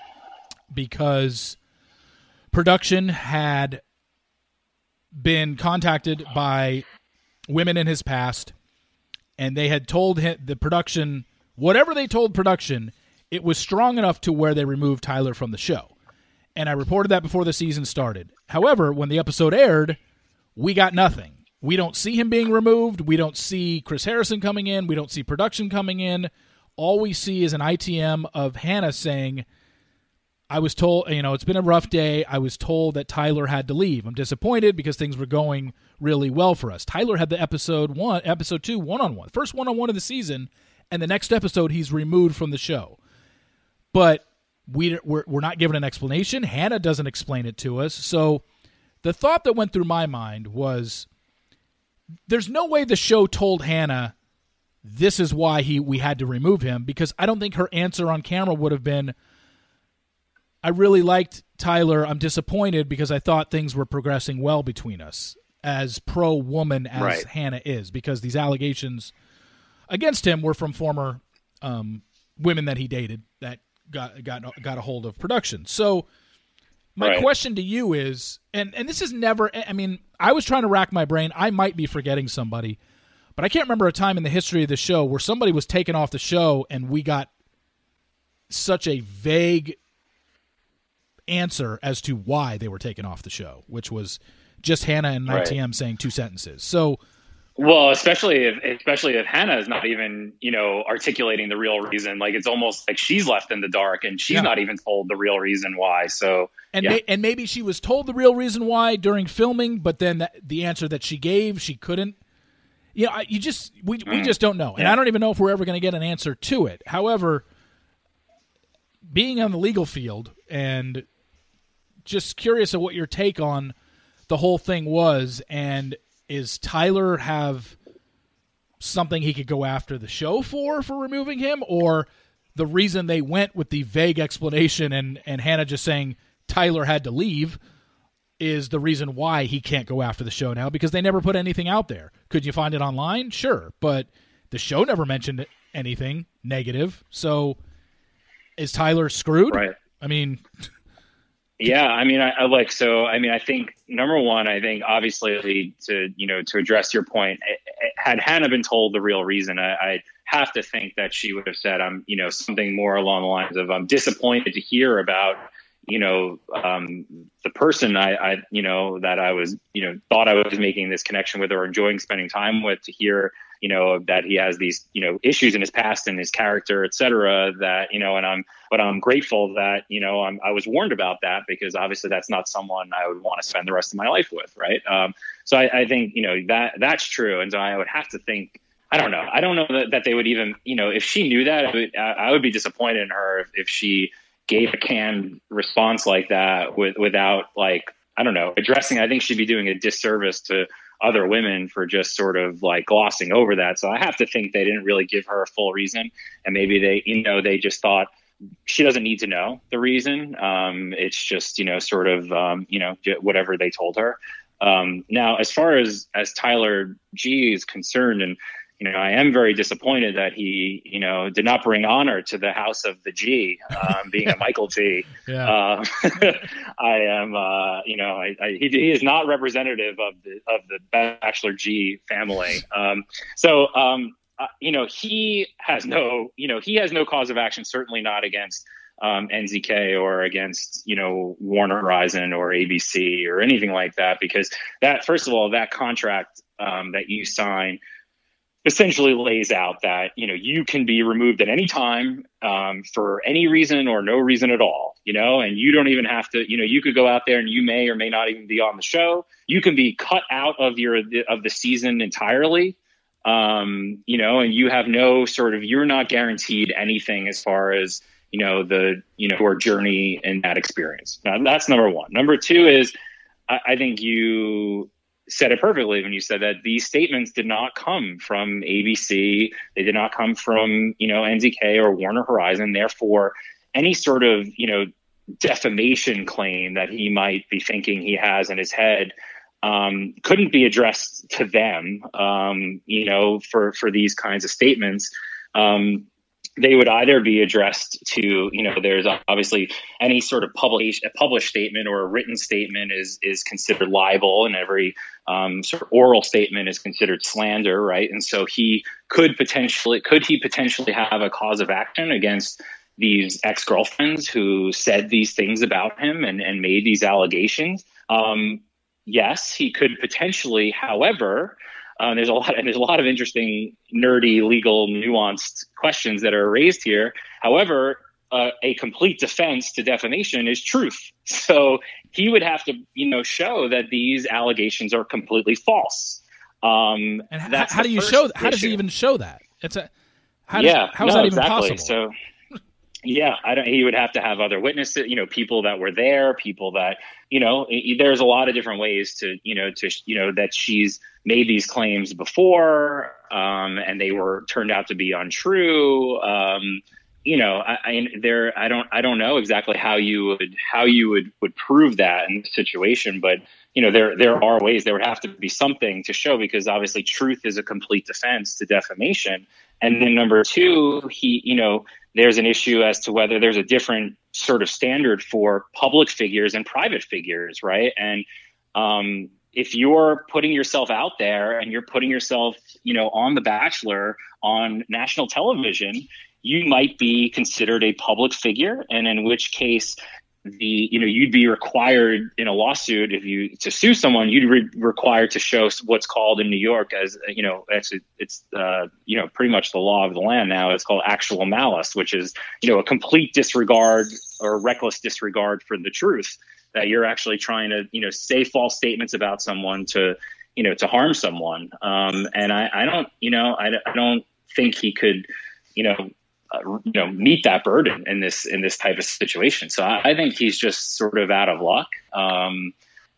because production had been contacted by women in his past, and they had told him, the production, whatever they told production, it was strong enough to where they removed Tyler from the show. And I reported that before the season started. However, when the episode aired, we got nothing. We don't see him being removed. We don't see Chris Harrison coming in. We don't see production coming in. All we see is an I T M of Hannah saying, I was told, you know, it's been a rough day. I was told that Tyler had to leave. I'm disappointed because things were going really well for us. Tyler had the episode one, episode two, one-on-one, first one-on-one of the season, and the next episode he's removed from the show. But we, we're, we're not given an explanation. Hannah doesn't explain it to us. So the thought that went through my mind was there's no way the show told Hannah this is why he we had to remove him, because I don't think her answer on camera would have been, I really liked Tyler. I'm disappointed because I thought things were progressing well between us, as pro-woman as right. Hannah is, because these allegations against him were from former um, women that he dated that got got got a hold of production. So my right. question to you is, and, and this is never, I mean, I was trying to rack my brain. I might be forgetting somebody, but I can't remember a time in the history of the show where somebody was taken off the show and we got such a vague answer as to why they were taken off the show, which was just Hannah and I T M right. saying two sentences. So, well, especially if especially if Hannah is not even, you know, articulating the real reason. Like, it's almost like she's left in the dark and she's yeah. not even told the real reason why. So, and yeah. may, and maybe she was told the real reason why during filming, but then that, the answer that she gave, she couldn't. You know, you just we mm. we just don't know, and yeah. I don't even know if we're ever going to get an answer to it. However, being on the legal field and just curious of what your take on the whole thing was, and is Tyler have something he could go after the show for for removing him, or the reason they went with the vague explanation and, and Hannah just saying Tyler had to leave is the reason why he can't go after the show now, because they never put anything out there. Could you find it online? Sure, but the show never mentioned anything negative. So is Tyler screwed? Right. I mean... Yeah, I mean, I, I like, so, I mean, I think, number one, I think, obviously, to, you know, to address your point, had Hannah been told the real reason, I, I have to think that she would have said, I'm, you know, something more along the lines of, I'm disappointed to hear about, you know, um, the person I, I, you know, that I was, you know, thought I was making this connection with or enjoying spending time with, to hear, you know, that he has these, you know, issues in his past and his character, et cetera, that, you know, and I'm, but I'm grateful that, you know, I'm, I was warned about that, because obviously that's not someone I would want to spend the rest of my life with. Right. Um, so I, I think, you know, that that's true. And so I would have to think, I don't know. I don't know that, that they would even, you know, if she knew that, I would, I would be disappointed in her if, if she gave a canned response like that with, without, like, I don't know, addressing. I think she'd be doing a disservice to other women for just sort of like glossing over that. So I have to think they didn't really give her a full reason, and maybe they, you know, they just thought she doesn't need to know the reason. Um, it's just, you know, sort of, um, you know, whatever they told her. Um, now, as far as, as Tyler G is concerned, and, you know, I am very disappointed that he, you know, did not bring honor to the house of the G, um, being a Michael G. Yeah. Uh, I am, uh, you know, I, I, he, he is not representative of the of the Bachelor G family. Um, so, um, uh, you know, he has no, you know, he has no cause of action. Certainly not against um, N Z K or against, you know, Warner Horizon or A B C or anything like that, because that, first of all, that contract um, that you sign essentially lays out that, you know, you can be removed at any time um, for any reason or no reason at all, you know, and you don't even have to, you know, you could go out there and you may or may not even be on the show. You can be cut out of your, of the season entirely, um, you know, and you have no sort of, you're not guaranteed anything as far as, you know, the, you know, your journey in that experience. Now, that's number one. Number two is, I, I think you said it perfectly when you said that these statements did not come from A B C. They did not come from, you know, N Z K or Warner Horizon. Therefore, any sort of, you know, defamation claim that he might be thinking he has in his head um, couldn't be addressed to them, um, you know, for, for these kinds of statements. Um, they would either be addressed to, you know, there's obviously any sort of publication, a published statement or a written statement is is considered libel, and every um, sort of oral statement is considered slander, right? And so he could potentially, could he potentially have a cause of action against these ex-girlfriends who said these things about him and, and made these allegations? Um, yes, he could potentially. However, Uh, there's a lot, and there's a lot of interesting, nerdy, legal, nuanced questions that are raised here. However, uh, a complete defense to defamation is truth. So he would have to, you know, show that these allegations are completely false. Um, and how, how do you show? How issue. does he even show that? It's a how does, yeah, how is no, that even exactly. possible? So, Yeah, I don't. He would have to have other witnesses, you know, people that were there, people that, you know, there's a lot of different ways to, you know, to, you know, that she's made these claims before, um, and they were turned out to be untrue. Um, you know, I, I there, I don't, I don't know exactly how you would, how you would, would prove that in this situation, but you know, there, there are ways. There would have to be something to show, because obviously truth is a complete defense to defamation. And then number two, he, you know, there's an issue as to whether there's a different sort of standard for public figures and private figures, right? And um, if you're putting yourself out there and you're putting yourself, you know, on The Bachelor on national television, you might be considered a public figure, and in which case, the you know you'd be required in a lawsuit, if you to sue someone, you'd be required to show what's called in New York as, you know, it's it's uh, you know pretty much the law of the land now. It's called actual malice, which is, you know, a complete disregard or reckless disregard for the truth, that you're actually trying to, you know, say false statements about someone to, you know, to harm someone. Um, and I, I don't, you know, I, I don't think he could, you know. Uh, you know, meet that burden in this in this type of situation. So I, I think he's just sort of out of luck, um,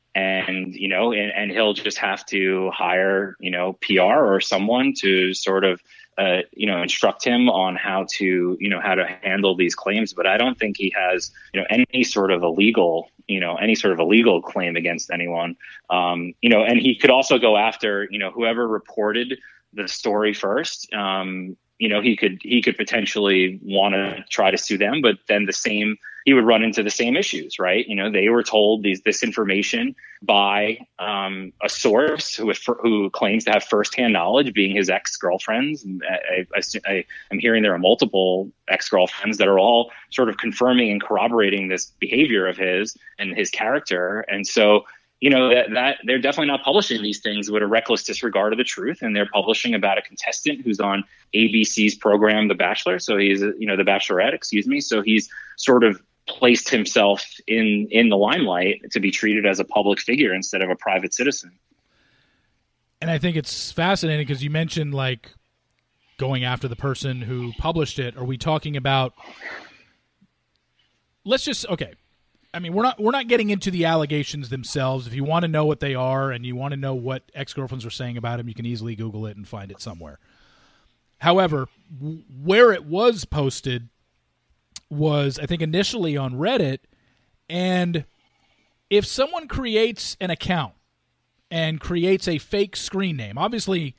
and you know, and, and he'll just have to hire, you know, P R or someone to sort of uh, you know instruct him on how to you know how to handle these claims. But I don't think he has you know any sort of a legal you know any sort of a legal claim against anyone. Um, you know, and he could also go after you know whoever reported the story first. Um, You know, he could he could potentially want to try to sue them, but then the same he would run into the same issues, right? You know, they were told these this information by um, a source who who claims to have firsthand knowledge, being his ex-girlfriends. I, I, I, I'm hearing there are multiple ex-girlfriends that are all sort of confirming and corroborating this behavior of his and his character, and so. You know, that, that they're definitely not publishing these things with a reckless disregard of the truth. And they're publishing about a contestant who's on A B C's program, The Bachelor. So he's, you know, The Bachelorette, excuse me. So he's sort of placed himself in, in the limelight to be treated as a public figure instead of a private citizen. And I think it's fascinating because you mentioned, like, going after the person who published it. Are we talking about, let's just, okay. I mean, we're not we're not getting into the allegations themselves. If you want to know what they are and you want to know what ex-girlfriends are saying about him, you can easily Google it and find it somewhere. However, w- where it was posted was, I think, initially on Reddit. And if someone creates an account and creates a fake screen name, obviously,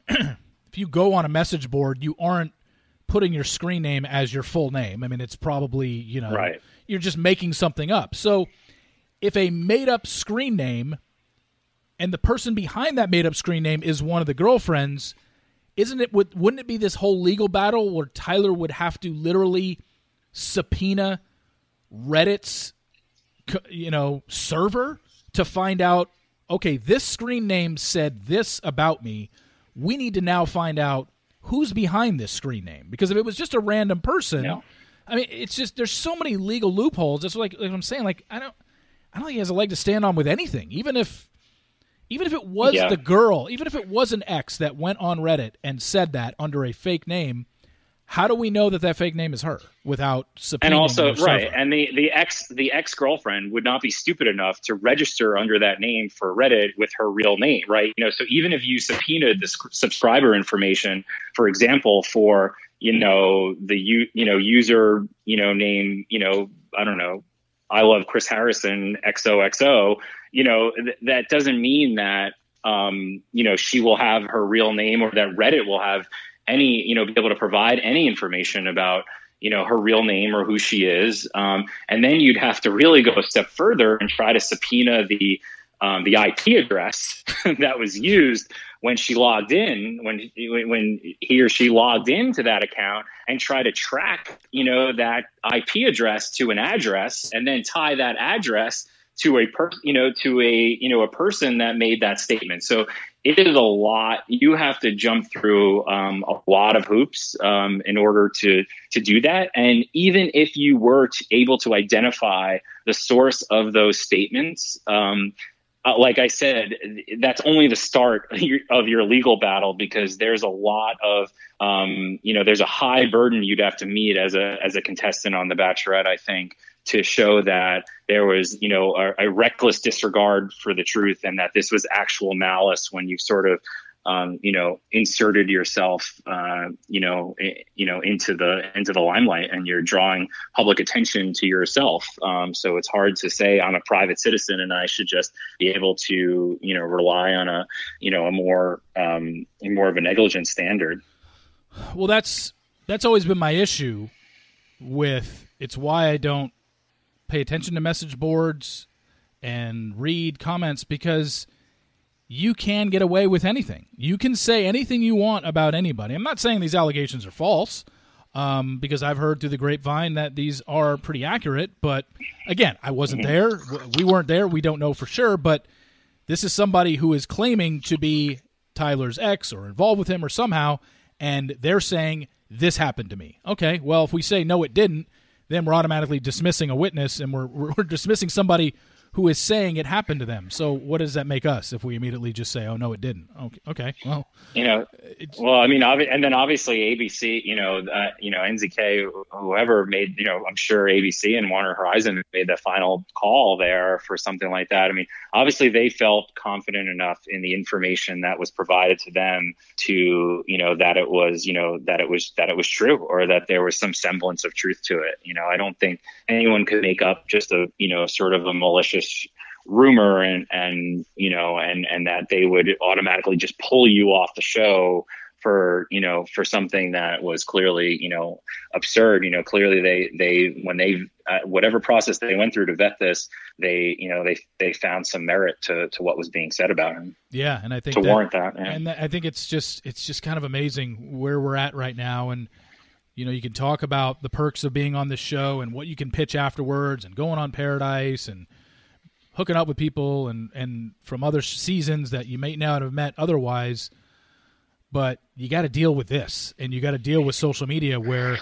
if you go on a message board, you aren't putting your screen name as your full name. I mean, it's probably, you know, right. You're just making something up. So if a made-up screen name and the person behind that made-up screen name is one of the girlfriends, isn't it? Wouldn't it be this whole legal battle where Tyler would have to literally subpoena Reddit's, you know, server to find out, okay, this screen name said this about me. We need to now find out who's behind this screen name. Because if it was just a random person, no. I mean, it's just, there's so many legal loopholes. That's like, like I'm saying, like, I don't, I don't think he has a leg to stand on with anything. Even if, even if it was yeah. the girl, even if it was an ex that went on Reddit and said that under a fake name, how do we know that that fake name is her without subpoenaing? And also, her right, server? and the, the ex the ex girlfriend would not be stupid enough to register under that name for Reddit with her real name, right? You know, so even if you subpoenaed the subscriber information, for example, for you know the you you know user you know name you know I don't know I love Chris Harrison X O X O, you know th- that doesn't mean that um you know she will have her real name or that Reddit will have any, you know, be able to provide any information about, you know, her real name or who she is. Um, and then you'd have to really go a step further and try to subpoena the um, the I P address that was used when she logged in, when when he or she logged into that account, and try to track, you know, that I P address to an address, and then tie that address to a per, you know, to a, you know, a person that made that statement. So it is a lot. You have to jump through um, a lot of hoops um, in order to to do that. And even if you were to, able to identify the source of those statements, um, uh, like I said, that's only the start of your legal battle, because there's a lot of, um, you know, there's a high burden you'd have to meet as a as a contestant on The Bachelorette, I think, to show that there was, you know, a, a reckless disregard for the truth, and that this was actual malice when you've sort of, um, you know, inserted yourself, uh, you know, I, you know, into the into the limelight, and you're drawing public attention to yourself. Um, so it's hard to say I'm a private citizen and I should just be able to, you know, rely on a, you know, a more um, more of a negligent standard. Well, that's that's always been my issue with. It's why I don't pay attention to message boards and read comments, because you can get away with anything. You can say anything you want about anybody. I'm not saying these allegations are false, um, because I've heard through the grapevine that these are pretty accurate. But again, I wasn't there. We weren't there. We don't know for sure. But this is somebody who is claiming to be Tyler's ex or involved with him or somehow, and they're saying this happened to me. Okay, well, if we say no, it didn't, then we're automatically dismissing a witness, and we're we're dismissing somebody who is saying it happened to them. So what does that make us if we immediately just say, oh, no, it didn't? Okay, okay well. You know, well, I mean, obvi- and then obviously A B C, you know, uh, you know, N Z K, whoever made, you know, I'm sure A B C and Warner Horizon made the final call there for something like that. I mean, obviously they felt confident enough in the information that was provided to them to, you know, that it was, you know, that it was, that it was true, or that there was some semblance of truth to it. You know, I don't think anyone could make up just a, you know, sort of a malicious rumor and, and, you know, and, and that they would automatically just pull you off the show for, you know, for something that was clearly, you know, absurd. You know, clearly they, they, when they, uh, whatever process they went through to vet this, they, you know, they, they found some merit to, to what was being said about him. Yeah. And I think to that, warrant that. Yeah. And I think it's just, it's just kind of amazing where we're at right now. And, you know, you can talk about the perks of being on this show and what you can pitch afterwards and going on Paradise and hooking up with people and, and from other seasons that you may not have met otherwise. But you got to deal with this, and you got to deal with social media where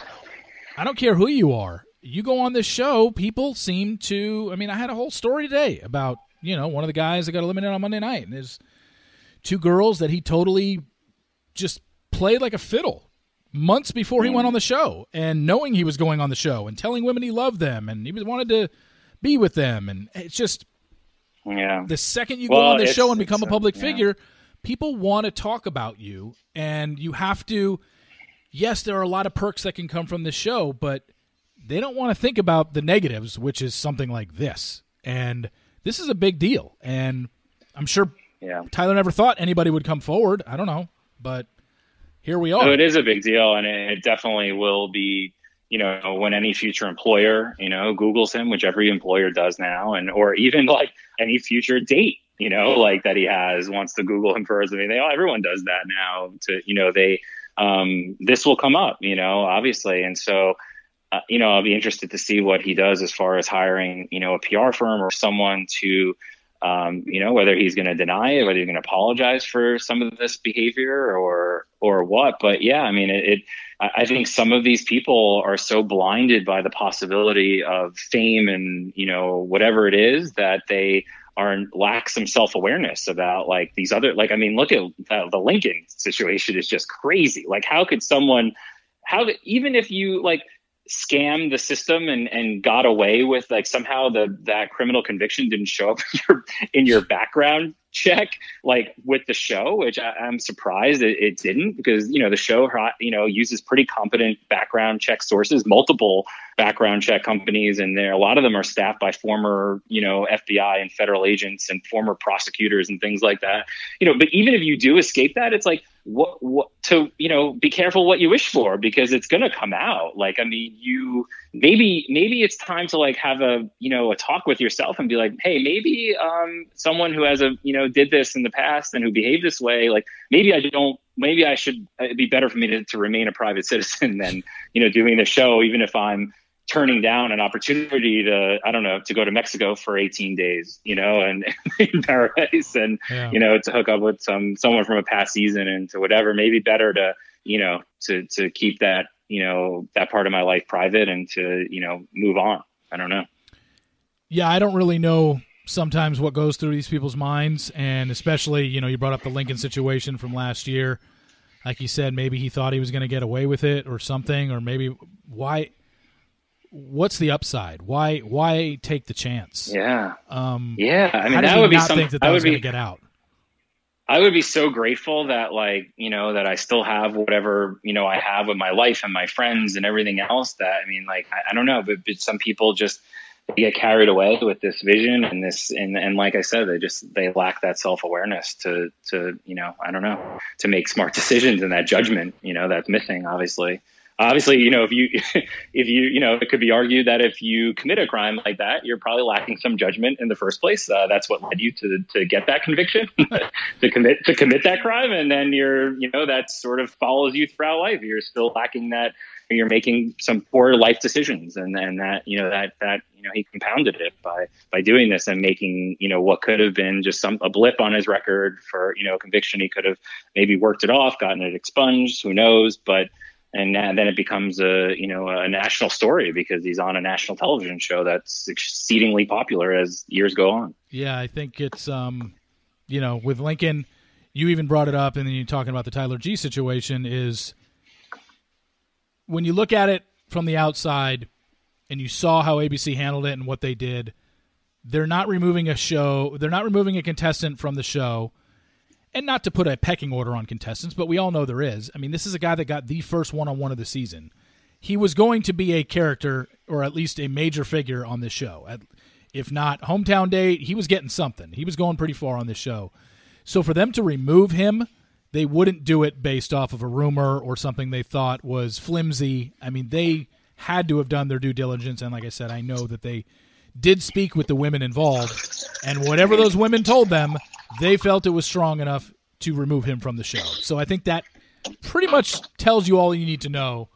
I don't care who you are. You go on this show, people seem to – I mean, I had a whole story today about, you know, one of the guys that got eliminated on Monday night, and there's two girls that he totally just played like a fiddle months before he went on the show, and knowing he was going on the show and telling women he loved them and he wanted to be with them. And it's just yeah. the second you well, go on this show and become a public yeah. figure – people want to talk about you, and you have to – yes, there are a lot of perks that can come from this show, but they don't want to think about the negatives, which is something like this. And this is a big deal. And I'm sure yeah. Tyler never thought anybody would come forward. I don't know, but here we are. So it is a big deal, and it definitely will be, you know, when any future employer, you know, Googles him, which every employer does now, and or even like any future date, you know, like that he has, wants to Google him for resume. They, oh, everyone does that now to, you know, they, um, this will come up, you know, obviously. And so, uh, you know, I'll be interested to see what he does as far as hiring, you know, a P R firm or someone to, um, you know, whether he's going to deny it, whether he's going to apologize for some of this behavior or, or what. But yeah, I mean, it, it I think some of these people are so blinded by the possibility of fame and, you know, whatever it is that they are lack some self-awareness about like these other, like, I mean, look at the, the Lincoln situation is just crazy. Like, how could someone, how, even if you like scam the system and, and got away with like somehow the, that criminal conviction didn't show up in your, in your background check, like with the show, which I, I'm surprised it, it didn't, because, you know, the show, you know, uses pretty competent background check sources, multiple background check companies, and there a lot of them are staffed by former, you know, F B I and federal agents and former prosecutors and things like that. You know, but even if you do escape that, it's like what what to, you know, be careful what you wish for, because it's going to come out. Like, I mean, you maybe maybe it's time to like have a, you know, a talk with yourself and be like, hey, maybe um someone who has a, you know, did this in the past and who behaved this way, like maybe I don't maybe I should it'd be better for me to, to remain a private citizen than, you know, doing the show, even if I'm turning down an opportunity to, I don't know, to go to Mexico for eighteen days, you know, and in Paradise and, yeah. you know, to hook up with some, someone from a past season and to whatever, maybe better to, you know, to, to keep that, you know, that part of my life private and to, you know, move on. I don't know. Yeah. I don't really know sometimes what goes through these people's minds, and especially, you know, you brought up the Lincoln situation from last year. Like you said, maybe he thought he was going to get away with it or something, or maybe why – what's the upside? Why why take the chance? Yeah. Um, yeah. I mean, how did that he would be not some, think that that was going to get out? I would be so grateful that, like, you know, that I still have whatever, you know, I have with my life and my friends and everything else. That, I mean, like, I, I don't know, but, but some people just they get carried away with this vision and this, and, and like I said, they just, they lack that self-awareness to, to, you know, I don't know, to make smart decisions, and that judgment, you know, that's missing, obviously. Obviously, you know, if you, if you, you know, it could be argued that if you commit a crime like that, you're probably lacking some judgment in the first place. Uh, that's what led you to to get that conviction, to commit to commit that crime, and then you're, you know, that sort of follows you throughout life. You're still lacking that. You're making some poor life decisions, and and that, you know, that that you know, he compounded it by by doing this and making, you know, what could have been just some a blip on his record for, you know, a conviction. He could have maybe worked it off, gotten it expunged. Who knows? But And then it becomes a, you know, a national story because he's on a national television show that's exceedingly popular as years go on. Yeah, I think it's, um, you know, with Lincoln, you even brought it up, and then you're talking about the Tyler G situation, is when you look at it from the outside and you saw how A B C handled it and what they did, they're not removing a show, they're not removing a contestant from the show. And not to put a pecking order on contestants, but we all know there is. I mean, this is a guy that got the first one-on-one of the season. He was going to be a character, or at least a major figure on this show. If not hometown date, he was getting something. He was going pretty far on this show. So for them to remove him, they wouldn't do it based off of a rumor or something they thought was flimsy. I mean, they had to have done their due diligence, and like I said, I know that they did speak with the women involved, and whatever those women told them, they felt it was strong enough to remove him from the show. So I think that pretty much tells you all you need to know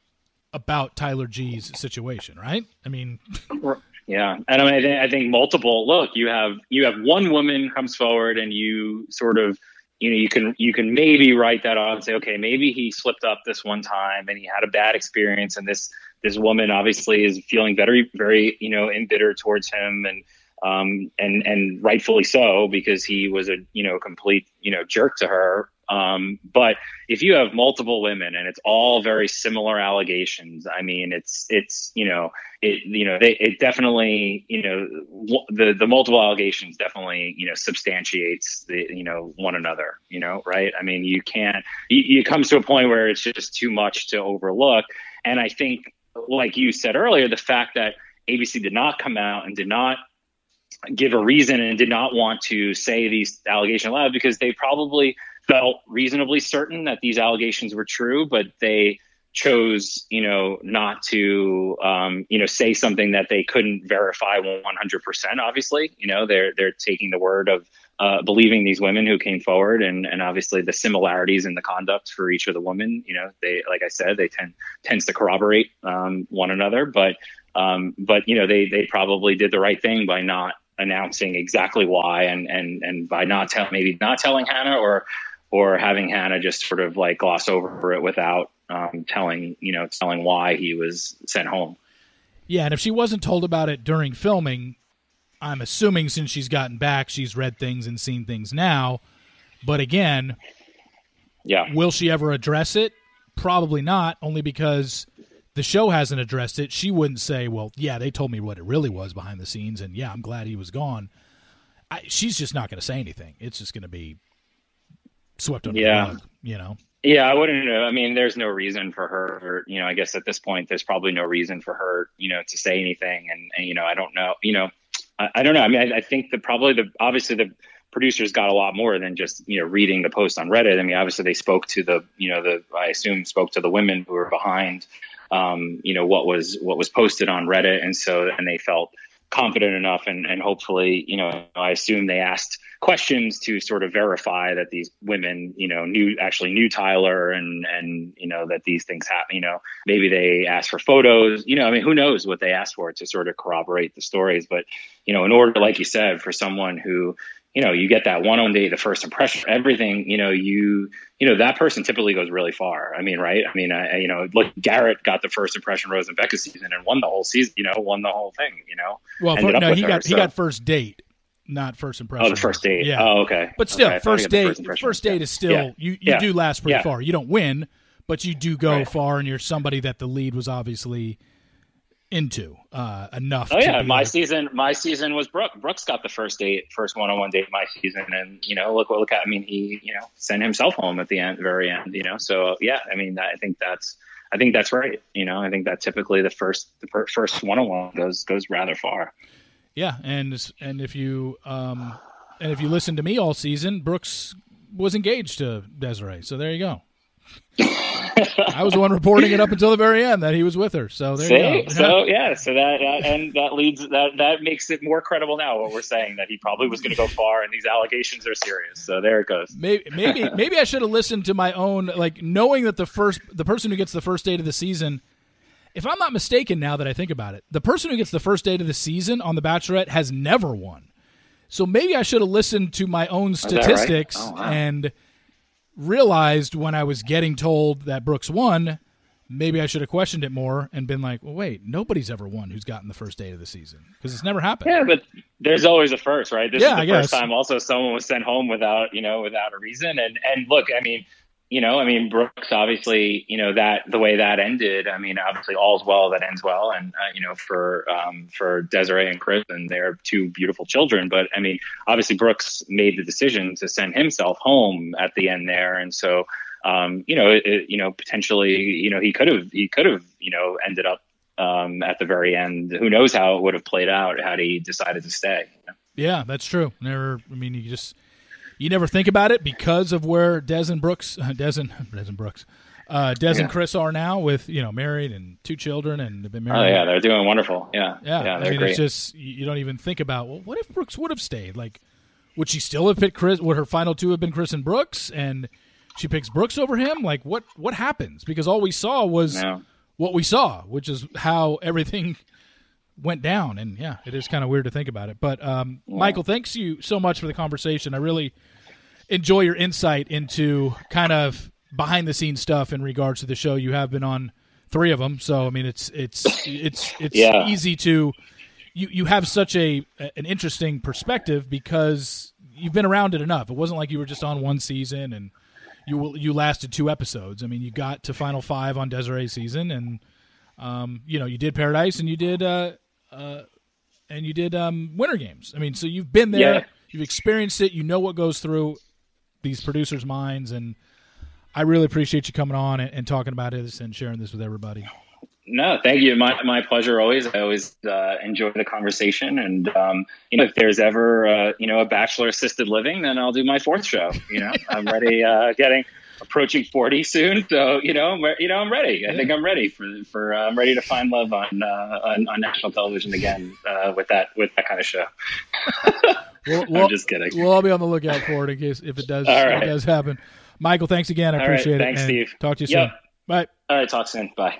about Tyler G's situation, right? I mean, yeah, and I mean, I think, I think multiple. Look, you have you have one woman comes forward, and you sort of, you know, you can you can maybe write that off and say, okay, maybe he slipped up this one time and he had a bad experience, and this this woman obviously is feeling very very you know embittered towards him, and. Um, and, and rightfully so, because he was a, you know, complete, you know, jerk to her. Um, but if you have multiple women and it's all very similar allegations, I mean, it's, it's, you know, it, you know, they, it definitely, you know, the, the multiple allegations definitely, you know, substantiates the, you know, one another, you know, right. I mean, you can't, you, it comes to a point where it's just too much to overlook. And I think, like you said earlier, the fact that A B C did not come out and did not give a reason and did not want to say these allegations aloud because they probably felt reasonably certain that these allegations were true, but they chose, you know, not to, um, you know, say something that they couldn't verify one hundred percent. Obviously, you know, they're they're taking the word of uh, believing these women who came forward, and and obviously the similarities in the conduct for each of the women. You know, they, like I said, they tend tends to corroborate um, one another, but um, but you know, they they probably did the right thing by not announcing exactly why, and and and by not tell maybe not telling Hannah, or or having Hannah just sort of like gloss over it without um, telling you know telling why he was sent home. Yeah, and if she wasn't told about it during filming, I'm assuming since she's gotten back, she's read things and seen things now. But again, yeah, will she ever address it? Probably not, only because the show hasn't addressed it. She wouldn't say, well, yeah, they told me what it really was behind the scenes, and yeah, I'm glad he was gone. I, she's just not going to say anything. It's just going to be swept under yeah. the rug, you know? Yeah, I wouldn't know. I mean, there's no reason for her, you know, I guess at this point, there's probably no reason for her, you know, to say anything. And, and you know, I don't know, you know, I, I don't know. I mean, I, I think that probably the, obviously the producers got a lot more than just, you know, reading the post on Reddit. I mean, obviously they spoke to the, you know, the, I assume spoke to the women who were behind, um, you know, what was, what was posted on Reddit. And so, and they felt confident enough, and, and hopefully, you know, I assume they asked questions to sort of verify that these women, you know, knew actually knew Tyler, and, and, you know, that these things happen, you know, maybe they asked for photos, you know, I mean, who knows what they asked for to sort of corroborate the stories. But, you know, in order, like you said, for someone who, you know, you get that one on date, the first impression, everything, you know, you, you know, that person typically goes really far. I mean, right. I mean, I, you know, look, Garrett got the first impression Rose and Becca season and won the whole season, you know, won the whole thing, you know. Well, for, no, he got, her, he so. got first date. not first impression. Oh, the first date. Yeah. Oh, okay. But still, okay. first date. First, first date yeah. is still yeah. you. You yeah. do last pretty yeah. far. You don't win, but you do go right. far, and you're somebody that the lead was obviously into uh, enough. Oh to yeah, be my like, season. My season was Brooke. Brooks got the first date, first one-on-one date my season, and you know, look what look at. I mean, he you know sent himself home at the end, very end. You know, so yeah, I mean, I think that's. I think that's right. You know, I think that typically the first the per, first one-on-one goes goes rather far. Yeah, and and if you um and if you listen to me all season, Brooks was engaged to Desiree. So there you go. I was the one reporting it up until the very end that he was with her. So there See? you go. So yeah, so that, that and that leads that that makes it more credible now what we're saying, that he probably was going to go far and these allegations are serious. So there it goes. Maybe maybe maybe I should have listened to my own, like, knowing that the first the person who gets the first date of the season, if I'm not mistaken now that I think about it, the person who gets the first date of the season on The Bachelorette has never won. So maybe I should have listened to my own statistics right? oh, wow. and realized when I was getting told that Brooks won, maybe I should have questioned it more and been like, well, wait, nobody's ever won who's gotten the first date of the season, because it's never happened. Yeah, but there's always a first, right? This yeah, is the I first guess. time also someone was sent home without, you know, without a reason. And, and look, I mean, you know, I mean, Brooks, obviously, you know, that the way that ended, I mean, obviously all's well that ends well. And, uh, you know, for, um, for Desiree and Chris, and they're two beautiful children. But I mean, obviously Brooks made the decision to send himself home at the end there. And so, um, you know, it, it, you know, potentially, you know, he could have, he could have, you know, ended up, um, at the very end. Who knows how it would have played out had he decided to stay. You know? Yeah, that's true. Never, I mean, you just, you never think about it because of where Des and Brooks, uh, Des and Des and Brooks, uh, Des Yeah. and Chris are now, with, you know, married and two children, and they've been Oh married. yeah, they're doing wonderful. Yeah, yeah. yeah, I they're mean, great. it's just, you you don't even think about, well, what if Brooks would have stayed? Like, would she still have picked Chris? Would her final two have been Chris and Brooks, and she picks Brooks over him? Like, what what happens? Because all we saw was No. what we saw, which is how everything went down. And yeah, it is kind of weird to think about it. But um, Yeah. Michael, thanks you so much for the conversation. I really enjoy your insight into kind of behind the scenes stuff in regards to the show. You have been on three of them, so I mean, it's it's it's it's Yeah. easy to you you have such a an interesting perspective because you've been around it enough. It wasn't like you were just on one season and you you lasted two episodes. I mean, you got to Final Five on Desiree's season, and um, you know, you did Paradise, and you did uh, uh, and you did um, Winter Games. I mean, so you've been there, Yeah. you've experienced it, you know what goes through these producers' minds, and I really appreciate you coming on and, and talking about this and sharing this with everybody. No, thank you. My my pleasure always. I always uh, enjoy the conversation, and um, you know, if there's ever uh, you know a bachelor assisted living, then I'll do my fourth show. You know, I'm ready. Uh, getting approaching forty soon, so you know, I'm re- you know, I'm ready. I Yeah. think I'm ready for for. Uh, I'm ready to find love on uh, on, on national television again uh, with that with that kind of show. We'll, I'm we'll- just kidding. We'll all be on the lookout for it in case if it does All if right. it does happen. Michael, thanks again. I All right, appreciate it. thanks, and Steve. Talk to you Yep. soon. Bye. All right, talk soon. Bye.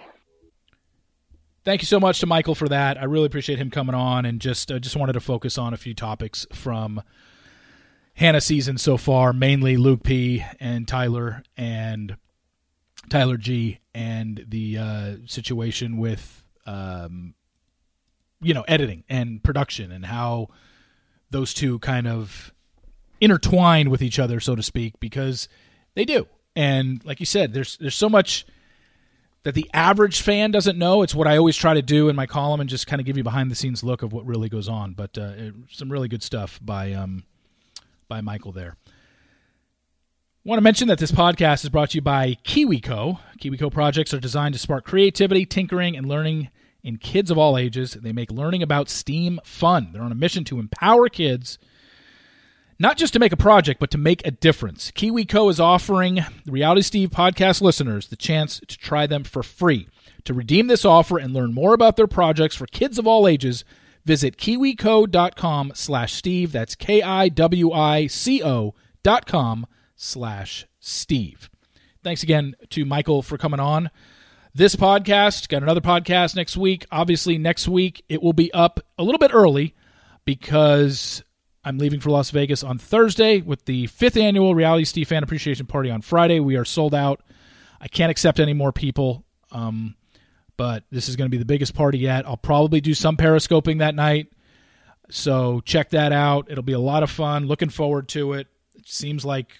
Thank you so much to Michael for that. I really appreciate him coming on, and just uh, just wanted to focus on a few topics from Hannah's season so far, mainly Luke P. and Tyler and Tyler G. and the uh, situation with um, you know editing and production and how those two kind of intertwine with each other, so to speak, because they do. And like you said, there's there's so much that the average fan doesn't know. It's what I always try to do in my column and just kind of give you behind the scenes look of what really goes on. But uh, it, some really good stuff by um, by Michael there. Want to mention that this podcast is brought to you by KiwiCo. KiwiCo projects are designed to spark creativity, tinkering, and learning in kids of all ages. They make learning about STEAM fun. They're on a mission to empower kids, not just to make a project, but to make a difference. KiwiCo is offering the Reality Steve podcast listeners the chance to try them for free. To redeem this offer and learn more about their projects for kids of all ages, visit kiwico.com slash Steve. That's K-I-W-I-C-O dot com slash Steve. Thanks again to Michael for coming on. This podcast, got another podcast next week. Obviously, next week it will be up a little bit early because I'm leaving for Las Vegas on Thursday with the fifth annual Reality Steve Fan Appreciation Party on Friday. We are sold out. I can't accept any more people, um, but this is going to be the biggest party yet. I'll probably do some periscoping that night. So check that out. It'll be a lot of fun. Looking forward to it. It seems like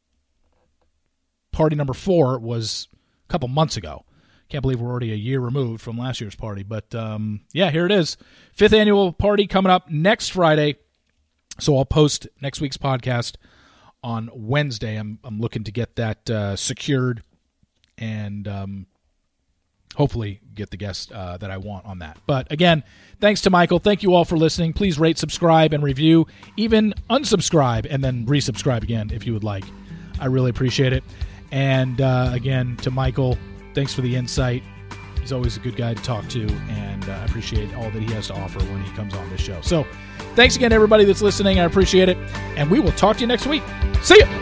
party number four was a couple months ago. Can't believe we're already a year removed from last year's party. But, um, yeah, here it is. Fifth annual party coming up next Friday. So I'll post next week's podcast on Wednesday. I'm I'm looking to get that uh, secured and um, hopefully get the guest uh, that I want on that. But, again, thanks to Michael. Thank you all for listening. Please rate, subscribe, and review. Even unsubscribe and then resubscribe again if you would like. I really appreciate it. And, uh, again, to Michael, thanks for the insight. He's always a good guy to talk to, and uh, I appreciate all that he has to offer when he comes on this show. So thanks again, everybody that's listening. I appreciate it, and we will talk to you next week. See ya!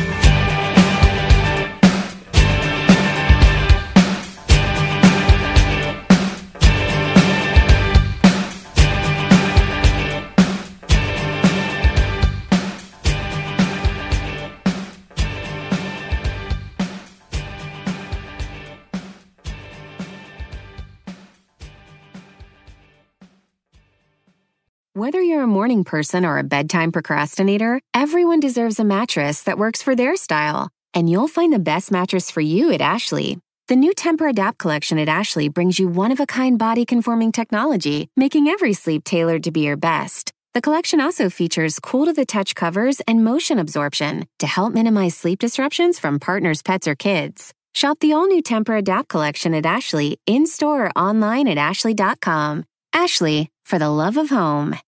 Whether you're a morning person or a bedtime procrastinator, everyone deserves a mattress that works for their style. And you'll find the best mattress for you at Ashley. The new Tempur-Adapt collection at Ashley brings you one-of-a-kind body-conforming technology, making every sleep tailored to be your best. The collection also features cool-to-the-touch covers and motion absorption to help minimize sleep disruptions from partners, pets, or kids. Shop the all-new Tempur-Adapt collection at Ashley, in-store or online at ashley dot com. Ashley, for the love of home.